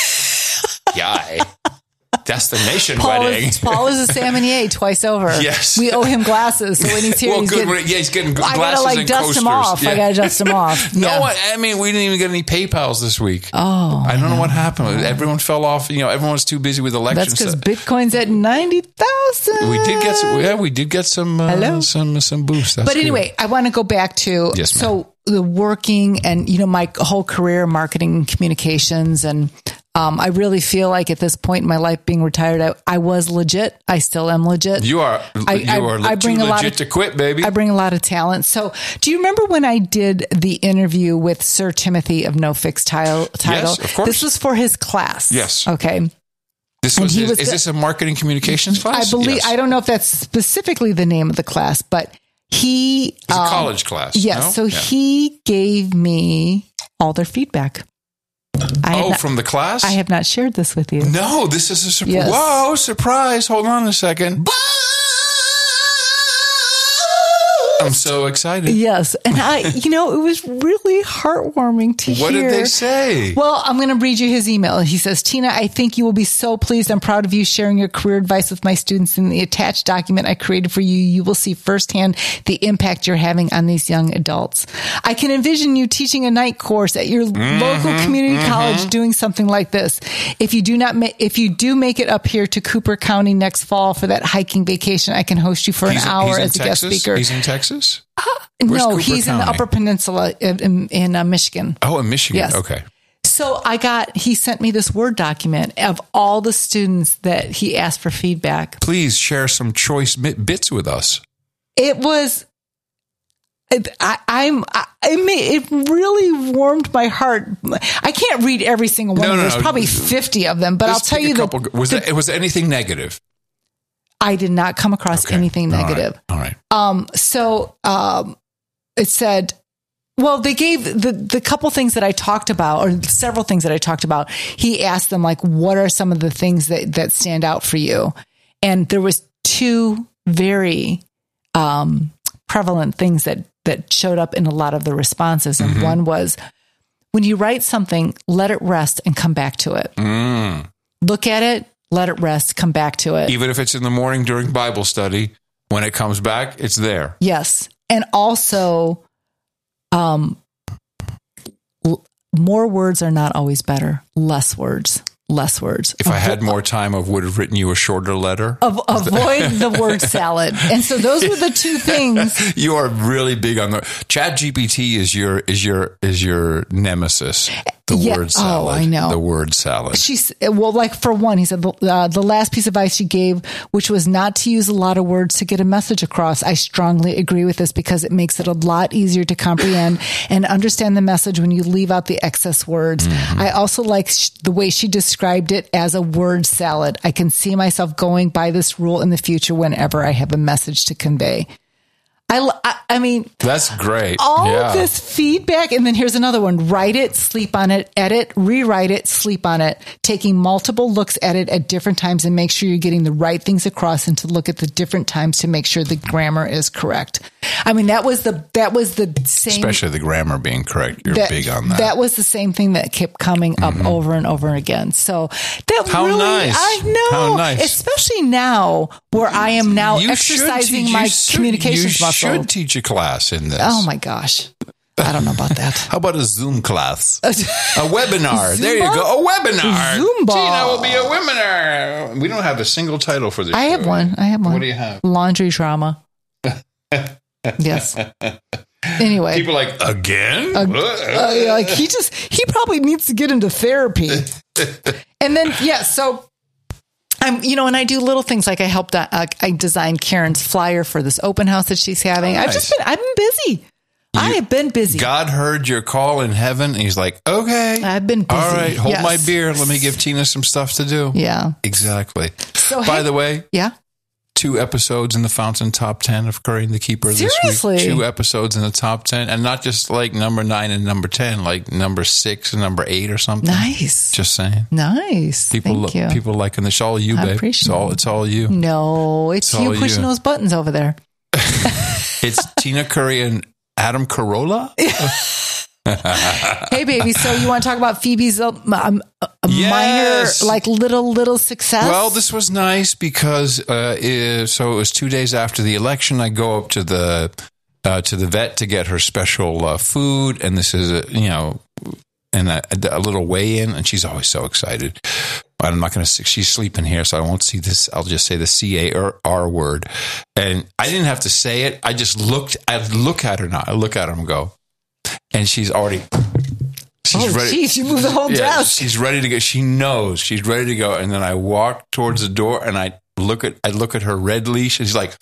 Guy. Destination wedding. Paul is a Salmonier twice over. Yes. We owe him glasses. So when he's here, he's getting glasses I gotta and dust coasters. him off. Yeah. I gotta dust him off. No, I mean, we didn't even get any PayPals this week. Oh. I don't know what happened. Everyone fell off. Everyone was too busy with elections. That's because Bitcoin's at 90,000. We did get some boost. That's but anyway, I want to go back to the working and my whole career, marketing and communications, and I really feel like at this point in my life, being retired, I was legit. I still am legit. You are. I bring too legit to quit, baby. I bring a lot of talent. So, do you remember when I did the interview with Sir Timothy of No Fixed Title? Yes, of course. This was for his class. Yes. Okay. Is this a marketing communications class? I believe. Yes. I don't know if that's specifically the name of the class, but it's a college class. Yes. No? So he gave me all their feedback. From the class? I have not shared this with you. No, this is a surprise. Yes. Whoa, surprise. Hold on a second. I'm so excited. Yes. And it was really heartwarming to hear. What did they say? Well, I'm going to read you his email. He says, Tina, I think you will be so pleased. I'm proud of you sharing your career advice with my students. In the attached document I created for you, you will see firsthand the impact you're having on these young adults. I can envision you teaching a night course at your local community college doing something like this. If you do make it up here to Cooper County next fall for that hiking vacation, I can host you for an hour as a guest speaker. He's in Texas? No, Cooper he's County? In the Upper Peninsula in Michigan. Oh, in Michigan. Yes. Okay. So he sent me this Word document of all the students that he asked for feedback. Please share some choice bits with us. It was, it really warmed my heart. I can't read every single one. There's probably 50 of them, but I'll tell you was there anything negative? I did not come across anything negative. All right. It said, well, they gave the couple things that I talked about, or several things that I talked about. He asked them, like, what are some of the things that stand out for you? And there was two very prevalent things that showed up in a lot of the responses. And one was, when you write something, let it rest and come back to it. Look at it. Let it rest, come back to it. Even if it's in the morning during Bible study, when it comes back, it's there. Yes. And also, more words are not always better. Less words. If I had more time, I would have written you a shorter letter. Avoid the word salad. And so those were the two things. You are really big on the ChatGPT is your nemesis. The word salad. Oh, I know. The word salad. For one, he said the last piece of advice she gave, which was not to use a lot of words to get a message across. I strongly agree with this because it makes it a lot easier to comprehend and understand the message when you leave out the excess words. I also like the way she described it as a word salad. I can see myself going by this rule in the future whenever I have a message to convey. I mean, that's great. All of this feedback. And then here's another one. Write it, sleep on it, edit, rewrite it, sleep on it. Taking multiple looks at it at different times and make sure you're getting the right things across and to look at the different times to make sure the grammar is correct. I mean, that was the same. Especially the grammar being correct. You're big on that. That was the same thing that kept coming up over and over again. So that How really, nice. I know. How nice. Especially now where I am now exercising my communications muscle. You should teach a class in this. Oh my gosh. I don't know about that. How about a Zoom class? A webinar. There you go. A webinar. Zumba. Tina will be a webinar. We don't have a single title for this I have one. What do you have? Laundry trauma. Yes. Anyway. People are like, again? Like he probably needs to get into therapy. And then, so I'm, and I do little things like I designed Karen's flyer for this open house that she's having. Oh, nice. I've been busy. I have been busy. God heard your call in heaven. And he's like, okay. I've been busy. All right. Hold my beer. Let me give Tina some stuff to do. Yeah. Exactly. So, by the way. Yeah. 2 episodes in the Fountain top 10 of Curry and the Keeper Seriously? This week. 2 episodes in the top 10. And not just like number 9 and number 10, like number 6 and number 8 or something. Nice. Just saying. Nice. Thank you. People liking the show. All you, babe. It's all you. No, it's you pushing those buttons over there. It's Tina Curry and Adam Carolla. Hey, baby. So you want to talk about Phoebe's minor, like little success? Well, this was nice because it was 2 days after the election. I go up to the vet to get her special food, and this is a little weigh-in, and she's always so excited. I'm not going to. She's sleeping here, so I won't see this. I'll just say the CAR word, and I didn't have to say it. I just looked. I look at her now. I look at her and go. And she's already. Ready. Jeez, you moved the whole desk. She's ready to go. She knows she's ready to go. And then I walk towards the door, and I look at her red leash, and she's like.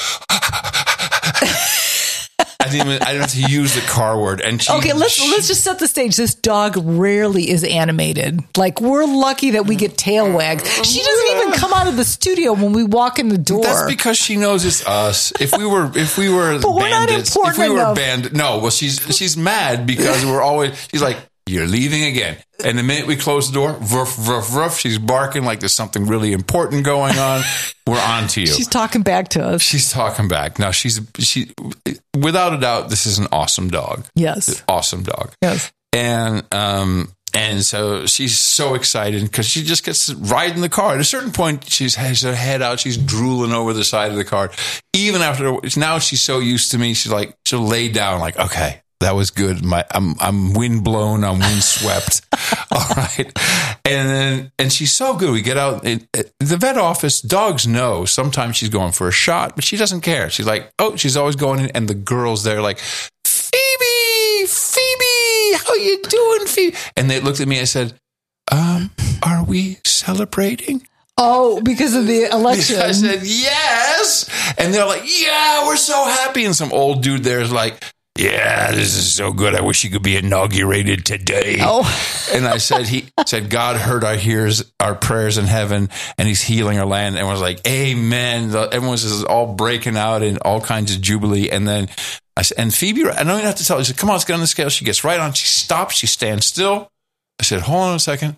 I didn't have to use the car word. And let's just set the stage. This dog rarely is animated. Like, we're lucky that we get tail wags. She doesn't even come out of the studio when we walk in the door. That's because she knows it's us. If we were but bandits, we're not important enough. No, well, she's mad because she's like, you're leaving again. And the minute we close the door, ruff, ruff, ruff, she's barking like there's something really important going on. We're on to you. She's talking back to us. She's talking back. Now, she, without a doubt, this is an awesome dog. Yes. Awesome dog. Yes. And so she's so excited because she just gets to ride in the car. At a certain point, she has her head out. She's drooling over the side of the car. Even after, now she's so used to me. She's like, she'll lay down like, okay. That was good. I'm wind blown. I'm wind swept. All right. And she's so good. We get out the vet office. Dogs know sometimes she's going for a shot, but she doesn't care. She's like, she's always going in. And the girls there like, Phoebe, how you doing, Phoebe? And they looked at me and I said, are we celebrating? Oh, because of the election. I said, yes. And they're like, yeah, we're so happy. And some old dude there is like, yeah, this is so good. I wish he could be inaugurated today. Oh. And I said, God heard our prayers in heaven, and he's healing our land. And was like, amen. Everyone was all breaking out in all kinds of jubilee. And then I said, and Phoebe, I don't even have to tell her. She said, come on, let's get on the scale. She gets right on. She stops. She stands still. I said, hold on a second.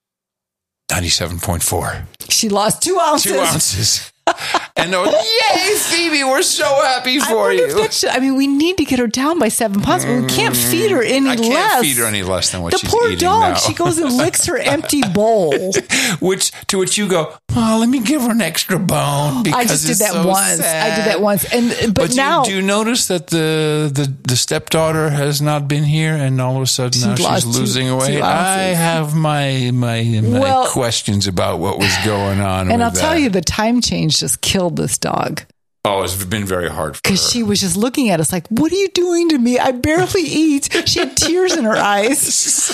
97.4. She lost 2 ounces. 2 ounces. And they're like, yay, Phoebe, we're so happy for you. We need to get her down by 7 pounds, but we can't feed her any less. I can't feed her any less than what she's eating now. The poor dog, she goes and licks her empty bowl. To which you go, let me give her an extra bone. I just did that once. I did that once. But now. Do you notice that the stepdaughter has not been here and all of a sudden now she's losing weight? I have my questions about what was going on. And I'll tell you, the time change just killed this dog. Oh, it's been very hard for her. Because she was just looking at us like, what are you doing to me? I barely eat. She had tears in her eyes.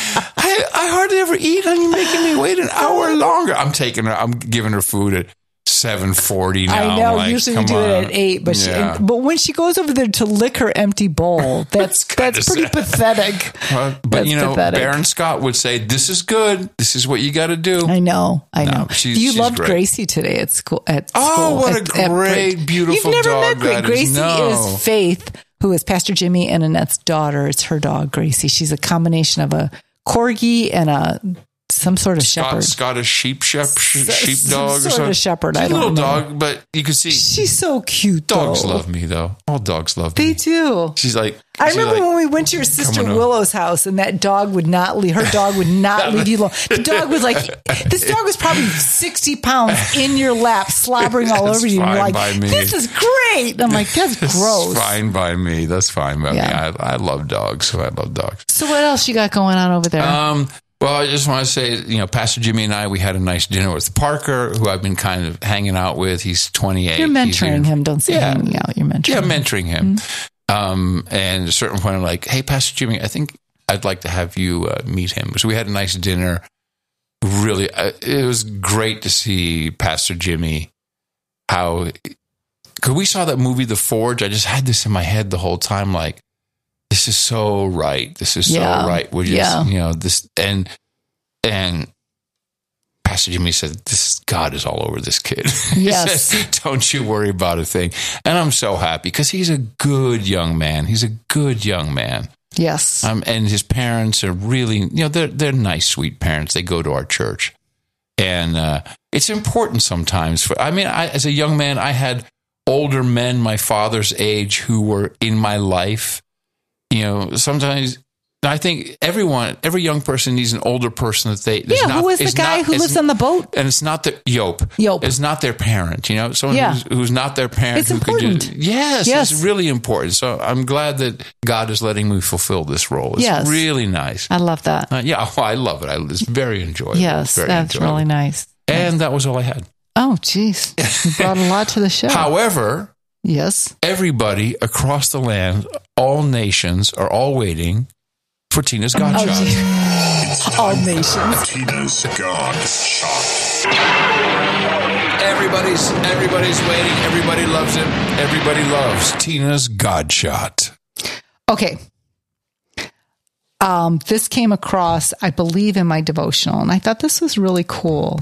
I hardly ever eat, and you're making me wait an hour longer. I'm giving her food at 7:40 now. I know. Like, Usually we come do on. it at 8, but Yeah. but when she goes over there to lick her empty bowl, that's pretty sad. pathetic. But That's pathetic. Baron Scott would say, "This is good. This is what you got to do." I know. You she's loved great. Gracie today at school. What a great, beautiful You've never dog met that is. Gracie No. is Faith, who is Pastor Jimmy and Annette's daughter. It's her dog, Gracie. She's a combination of a corgi and some sort of shepherd. Scottish sheepdog or Sort something. of shepherd. She's I a don't little know. dog, but you can see She's so cute. dogs though. love me though. All dogs love They me. do. She's like, I remember when we went to your sister coming up. Willow's house, and that dog would not leave. Her dog would not leave you alone. The dog was like, this dog was probably 60 pounds in your lap, slobbering all That's over you. And you're fine like, by me. this is great. And I'm like, that's gross. That's fine by me. That's fine by Yeah. me. I love dogs, so I love dogs. So what else you got going on over there? Well, I just want to say, Pastor Jimmy and I, we had a nice dinner with Parker, who I've been kind of hanging out with. He's 28. You're mentoring him. Don't say Yeah. hanging out. You're mentoring Yeah, him. mentoring him. And at a certain point, I'm like, hey, Pastor Jimmy, I think I'd like to have you meet him. So we had a nice dinner. Really, it was great to see Pastor Jimmy. Because we saw that movie, The Forge. I just had this in my head the whole time, like, this is so right. This is so right. We're just, this, and Pastor Jimmy said, God is all over this kid. Yes. He said, don't you worry about a thing. And I'm so happy because he's a good young man. He's a good young man. Yes. And his parents are really, they're nice, sweet parents. They go to our church. And it's important sometimes. As a young man, I had older men my father's age who were in my life. Sometimes I think every young person needs an older person that they. Who is the guy who lives on the boat? And it's not the Yope. It's not their parent. Someone who's not their parent. It's who important. Could yes, it's really important. So I'm glad that God is letting me fulfill this role. It's really nice. I love that. I love it. It's very enjoyable. Yes, that's really nice. And that was all I had. Oh, geez. You brought a lot to the show. However, yes, everybody across the land, all nations are all waiting for Tina's God Shot. All nations. Tina's God Shot. Everybody's waiting. Everybody loves it. Everybody loves Tina's God Shot. Okay. This came across, I believe, in my devotional, and I thought this was really cool.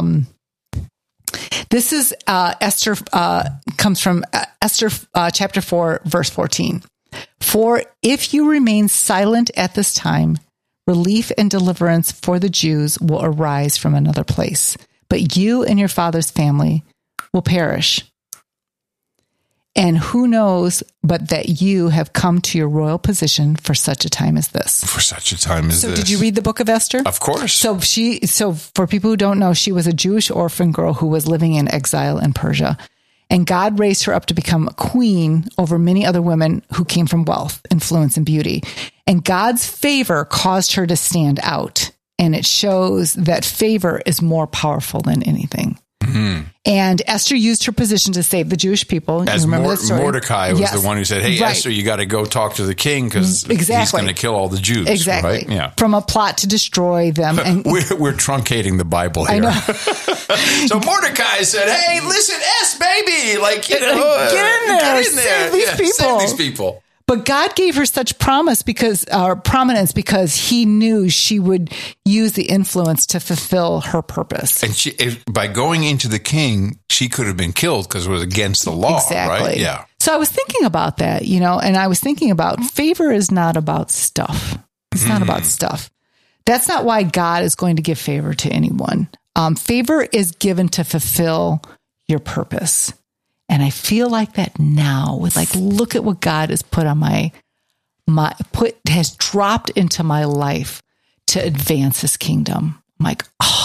This is Esther, comes from Esther chapter 4, verse 14. For if you remain silent at this time, relief and deliverance for the Jews will arise from another place, but you and your father's family will perish. And who knows but that you have come to your royal position for such a time as this. For such a time as this. So did you read the book of Esther? Of course. So for people who don't know, she was a Jewish orphan girl who was living in exile in Persia. And God raised her up to become a queen over many other women who came from wealth, influence, and beauty. And God's favor caused her to stand out. And it shows that favor is more powerful than anything. Mm-hmm. And Esther used her position to save the Jewish people. As Mordecai was the one who said, hey, right. Esther, you got to go talk to the king because he's going to kill all the Jews. Exactly. Right? Yeah. From a plot to destroy them. And we're truncating the Bible here. I know. So Mordecai said, hey, listen, baby, get in there. Save these people. Save these people. But God gave her such prominence because he knew she would use the influence to fulfill her purpose. And by going into the king, she could have been killed because it was against the law, exactly. Right? Yeah. So I was thinking about that, and I was thinking about favor is not about stuff. It's not about stuff. That's not why God is going to give favor to anyone. Favor is given to fulfill your purpose. And I feel like that now with look at what God has put on has dropped into my life to advance his kingdom. I'm like,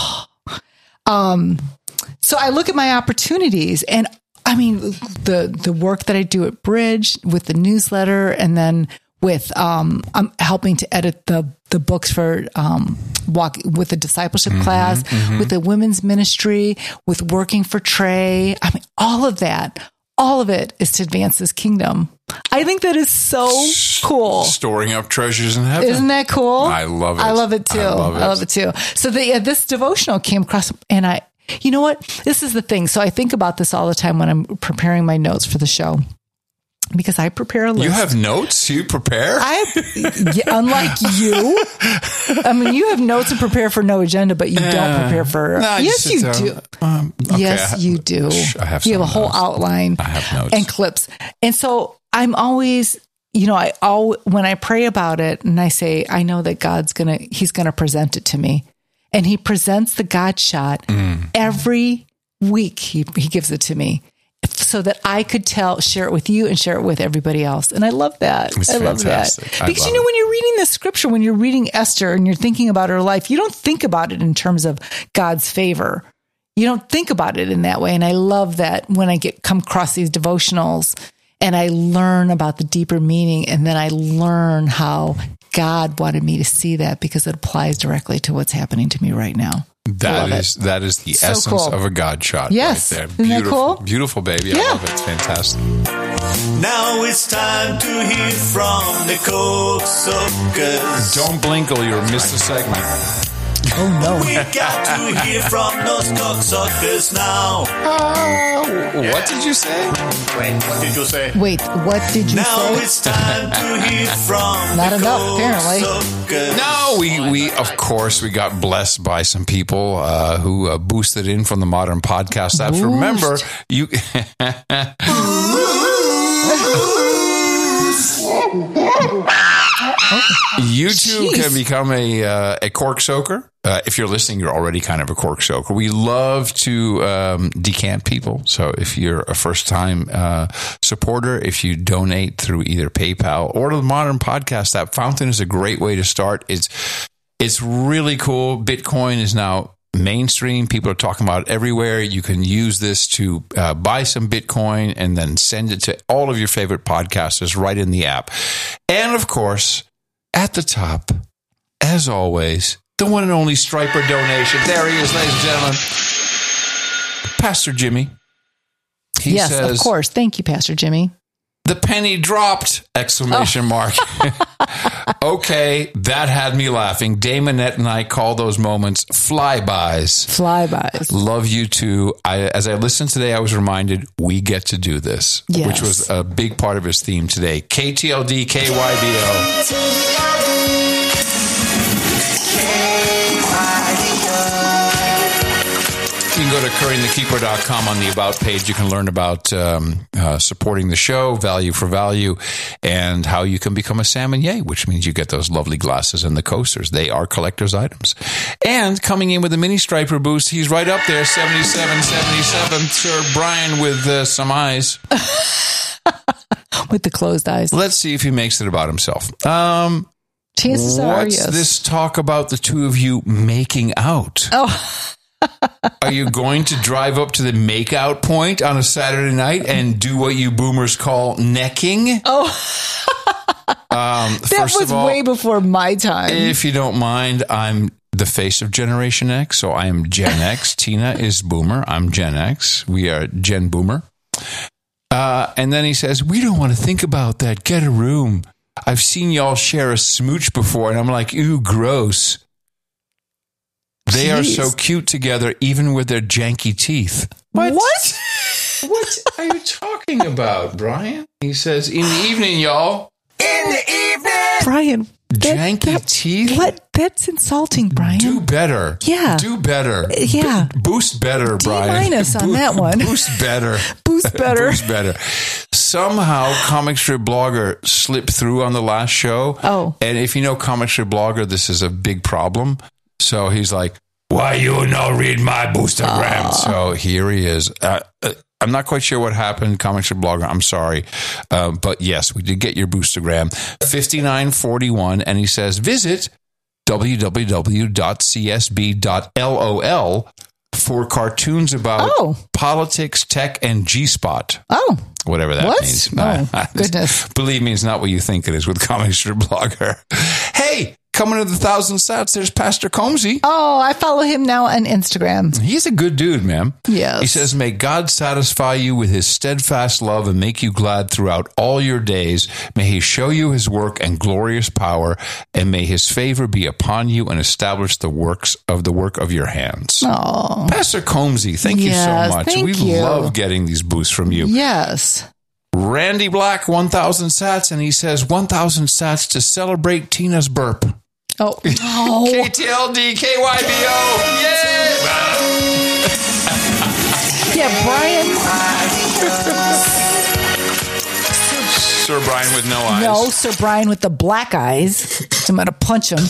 so I look at my opportunities and I mean, the work that I do at Bridge with the newsletter and then with, I'm helping to edit the books for, with the discipleship class, with the women's ministry, with working for Trey. I mean, all of it is to advance this kingdom. I think that is so cool. Storing up treasures in heaven. Isn't that cool? I love it. I love it too. I love it too. So this devotional came across and You know what? This is the thing. So I think about this all the time when I'm preparing my notes for the show. Because I prepare a list. You have notes? You prepare? Unlike you. I mean, you have notes and prepare for no agenda, but you don't prepare for... No, yes, you do. Okay, yes, you do. I have you have a some whole notes. outline. I have notes. And clips. And so I'm always... You know, when I pray about it and I say, I know that he's going to present it to me. And he presents the God shot every week. He gives it to me so that I could share it with you and share it with everybody else. And I love that. It's I love fantastic. that. Because, you know, when you're reading the scripture, when you're reading Esther and you're thinking about her life, you don't think about it in terms of God's favor. You don't think about it in that way. And I love that when I come across these devotionals and I learn about the deeper meaning, and then I learn how God wanted me to see that because it applies directly to what's happening to me right now. That is the So essence cool. of a God shot. Yes. Right there. Isn't that Beautiful, cool? beautiful, baby. I love it. It's fantastic. Now it's time to hear from the cocksuckers. Don't blink or you'll miss the segment. Oh, no. We got to hear from those cocksuckers now. What did you say? Wait, what did you say? Wait, what did you Now say? it's time to hear from Not the enough, apparently. cocksuckers. No, we of course we got blessed by some people who boosted in from the Modern Podcast apps. Boost. Remember, you you too Jeez. can become a cork soaker. If you're listening, you're already kind of a cork soaker. We love to decant people. So if you're a first-time supporter, if you donate through either PayPal or the Modern Podcast app, Fountain is a great way to start. It's really cool. Bitcoin is now mainstream. People are talking about it everywhere. You can use this to buy some Bitcoin and then send it to all of your favorite podcasters right in the app. And of course, at the top, as always, the one and only Striper donation. There he is, ladies and gentlemen. Pastor Jimmy. He Yes, says, of course. Thank you, Pastor Jimmy. "The penny dropped!" Exclamation mark. Okay, that had me laughing. Damonette and I call those moments flybys. Flybys. Love you too. As I listened today, I was reminded we get to do this, Yes. which was a big part of his theme today. KTLD, KYBO. You can go to CurryandTheKeeper.com. On the About page, you can learn about supporting the show, value for value, and how you can become a Salmon Yay, which means you get those lovely glasses and the coasters. They are collector's items. And coming in with a mini Striper boost, he's right up there, 77. Sir Brian with some eyes. With the closed eyes. Let's see if he makes it about himself. Chances are, What's yes. this talk about the two of you making out? Oh, Are you going to drive up to the makeout point on a Saturday night and do what you boomers call necking? oh, that First was of all, way before my time. if you don't mind, I'm the face of Generation X, so I am Gen X. Tina is boomer. I'm Gen X. We are Gen Boomer. And then he says, "We don't want to think about that. Get a room. I've seen y'all share a smooch before." And I'm like, "Ooh, gross." They are Jeez. so cute together, even with their janky teeth. What? What are you talking about, Brian? He says, "In the evening, y'all." In the evening. Brian. Janky teeth? What? That's insulting, Brian. Do better. Yeah. Do better. Yeah. Boost better, Brian. D- on that one. Boost better. Boost better. Boost better. Somehow, Comic Strip Blogger slipped through on the last show. Oh. And if you know Comic Strip Blogger, this is a big problem. So he's like, "Why you no read my Boostergram?" So here he is. I'm not quite sure what happened, Comic Strip Blogger. I'm sorry. But yes, we did get your Boostergram. 5941. And he says, visit www.csb.lol for cartoons about politics, tech, and G-Spot. Oh. Whatever that What? means. Oh, goodness. Believe me, it's not what you think it is with Comic Strip Blogger. Hey, coming to the 1,000 sats, there's Pastor Combsy. Oh, I follow him now on Instagram. He's a good dude, man. Yes. He says, may God satisfy you with his steadfast love and make you glad throughout all your days. May he show you his work and glorious power, and may his favor be upon you and establish the work of your hands. Oh, Pastor Combsy, thank you so much. Thank We you. love getting these boosts from you. yes. Randy Black, 1,000 sats, and he says 1,000 sats to celebrate Tina's burp. Oh, no. KTLD, KYBO. Yay! Yeah, Brian. Sir Brian with no eyes. No, Sir Brian with the black eyes. So I'm going to punch him.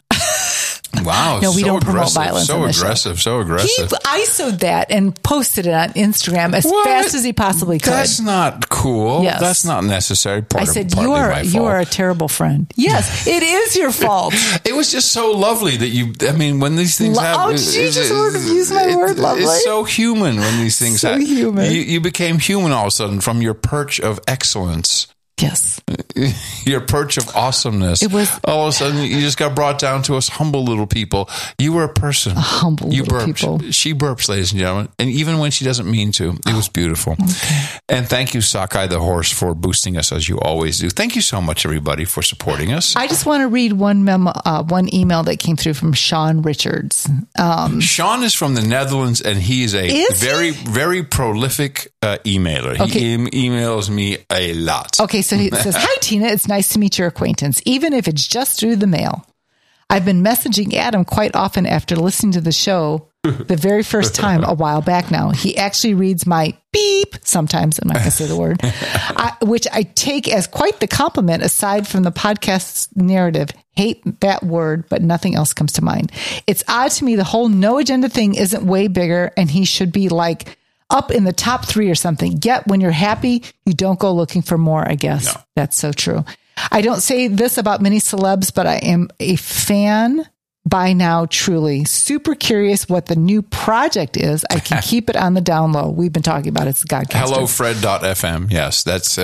Wow. No, we so don't promote aggressive, violence So on this show. aggressive, so He aggressive. ISO'd that and posted it on Instagram as What? fast as he possibly could. That's not cool. Yes. That's not necessary. I said, partly my you fault. are a terrible friend. Yes, it is your fault. It was just so lovely that when these things happen. Oh, she just used my word, lovely. It's so human when these things So happen. human. You became human all of a sudden from your perch of excellence. Yes. Your perch of awesomeness. It was- all of a sudden you just got brought down to us humble little people. You were a person. Humble You little burped. people. She burps, ladies and gentlemen, and even when she doesn't mean to, it was beautiful. And thank you, Sockeye the horse, for boosting us as you always do. Thank you so much, everybody, for supporting us. I just want to read one email that came through from Sean Richards. Sean is from the Netherlands, and he is Is very, very prolific emailer. Okay. He emails me a lot. Okay, so he says, "Hi, Tina. It's nice to meet your acquaintance, even if it's just through the mail. I've been messaging Adam quite often after listening to the show the very first time a while back now. He actually reads my beep sometimes. I'm not going to say the word, which I take as quite the compliment aside from the podcast's narrative. Hate that word, but nothing else comes to mind. It's odd to me the whole no agenda thing isn't way bigger, and he should be like up in the top 3 or something. Yet when you're happy, you don't go looking for more, I guess. No. That's so true. I don't say this about many celebs, but I am a fan by now, truly. Super curious what the new project is. I can keep it on the down low. We've been talking about it. It's Godcaster. HelloFred.fm. Yes, that's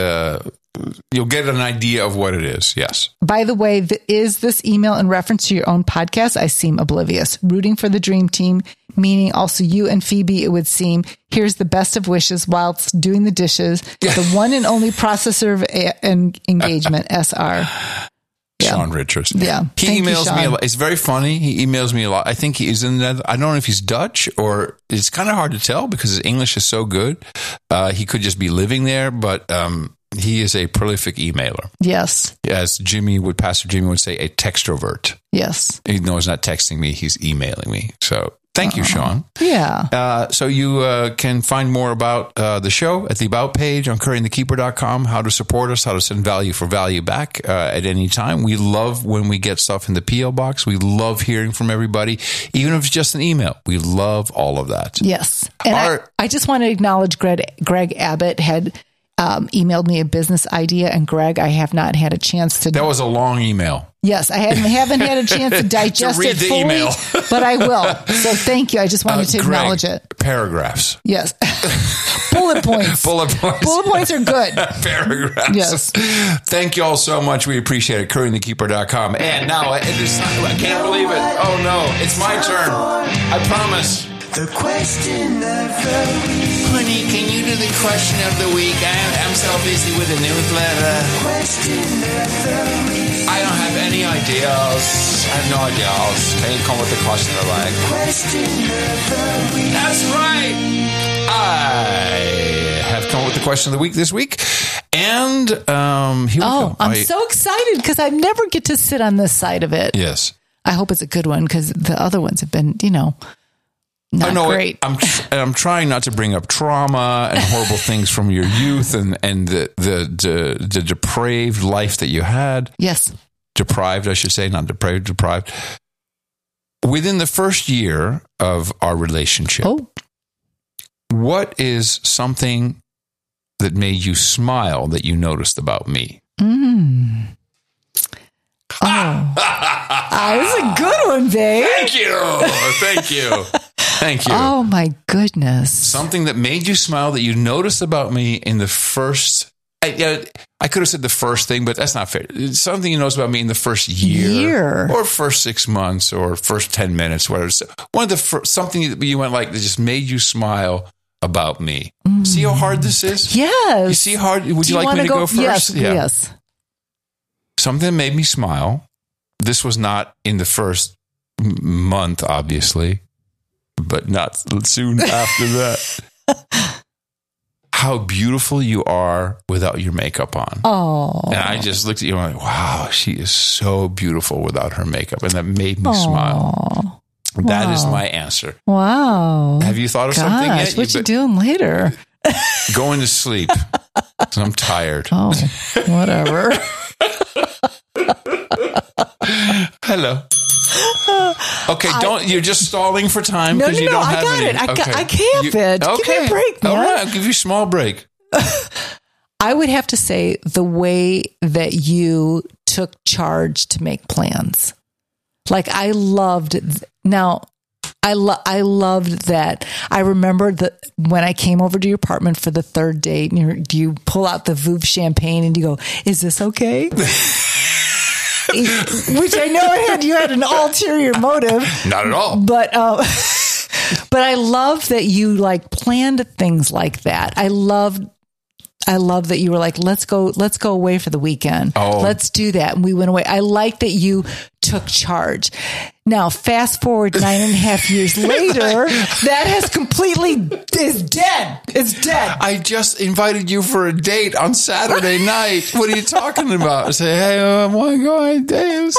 you'll get an idea of what it is. Yes. By the way, is this email in reference to your own podcast? I seem oblivious. Rooting for the dream team, meaning also you and Phoebe, it would seem. Here's the best of wishes whilst doing the dishes. The one and only processor of engagement, SR. Yeah. Sean Richards. Yeah. He Thank you, emails me a Sean. lot. It's very funny. He emails me a lot. I think he's in that. I don't know if he's Dutch or it's kind of hard to tell because his English is so good. He could just be living there, but he is a prolific emailer. Yes. As Pastor Jimmy would say, a textrovert. Yes. Even though he's not texting me, he's emailing me. So thank you, Sean. Yeah. So you can find more about the show at the About page on curryandthekeeper.com, how to support us, how to send value for value back at any time. We love when we get stuff in the P.O. box. We love hearing from everybody, even if it's just an email. We love all of that. Yes. And I just want to acknowledge Greg Abbott had emailed me a business idea, and Greg, I have not had a chance to. That was a long email. Yes, I haven't had a chance to digest read it the fully, email. but I will. So thank you. I just wanted to Greg, acknowledge it. Paragraphs. Yes. Bullet points. Bullet points. Bullet points are good. Paragraphs. Yes. Thank you all so much. We appreciate it. curryandthekeeper.com. And now, I can't believe it. Oh, no. It's my turn. I promise. The question of the week. Honey, can you do the question of the week? I'm so busy with the newsletter. Question of the week. I don't have any ideas. I have no ideas. Can you come with the question of the week? Question of the week. That's right. I have come up with the question of the week this week. And here we go. I'm so excited because I never get to sit on this side of it. Yes. I hope it's a good one because the other ones have been, not I know great. I'm trying not to bring up trauma and horrible things from your youth and the depraved life that you had. Yes. Deprived, I should say, not depraved, deprived. Within the first year of our relationship, what is something that made you smile that you noticed about me? That's a good one, babe. Thank you. Thank you. Thank you. Oh, my goodness. Something that made you smile that you noticed about me in the first I could have said the first thing, but that's not fair. It's something he knows about me in the first year. Or first 6 months or first 10 minutes, whatever. So one of the something that you went like that just made you smile about me. See how hard this is? Yes. You see how hard? Would you like me to go first? Yes. Something that made me smile. This was not in the first month, obviously, but not soon after that. How beautiful you are without your makeup on. Oh. And I just looked at you and went, wow, she is so beautiful without her makeup. And that made me smile. That is my answer. Wow. Have you thought of something yet? What you doing later? Going to sleep. I'm tired. Oh, whatever. Hello. Okay, you're just stalling for time because you don't have any. I can't, bitch. Okay. Give me a break, man. All right, I'll give you a small break. I would have to say the way that you took charge to make plans. Like I loved that. I remember when I came over to your apartment for the third date, and you pull out the Veuve champagne and you go, "Is this okay?" Which I know you had an ulterior motive. Not at all. But I love that you like planned things like that. I love that you were like, let's go away for the weekend. Oh. Let's do that. And we went away. I like that you took charge. Now, fast forward 9.5 years later, that has is dead. It's dead. I just invited you for a date on Saturday night. What are you talking about? I say, hey, I want to go on a date.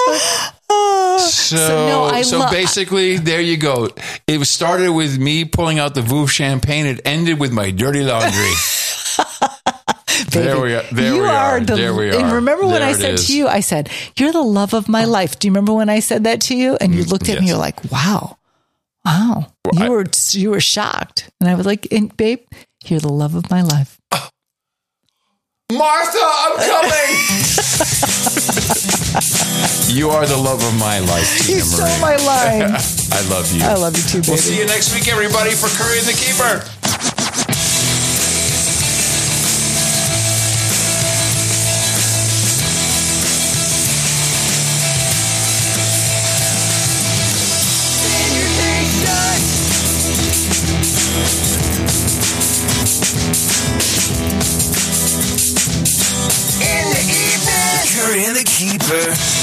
So basically, there you go. It started with me pulling out the Veuve champagne. It ended with my dirty laundry. There we are. There we are. And remember when I said to you, I said, "You're the love of my life." Do you remember when I said that to you? And you looked at me, you're like, "Wow." You were shocked, and I was like, "Babe, you're the love of my life." Martha, I'm coming. You are the love of my life, Tina You stole Marie. my line. I love you. I love you too, baby. We'll see you next week, everybody, for Curry and the Keeper. In the evening, Curry and the Keeper.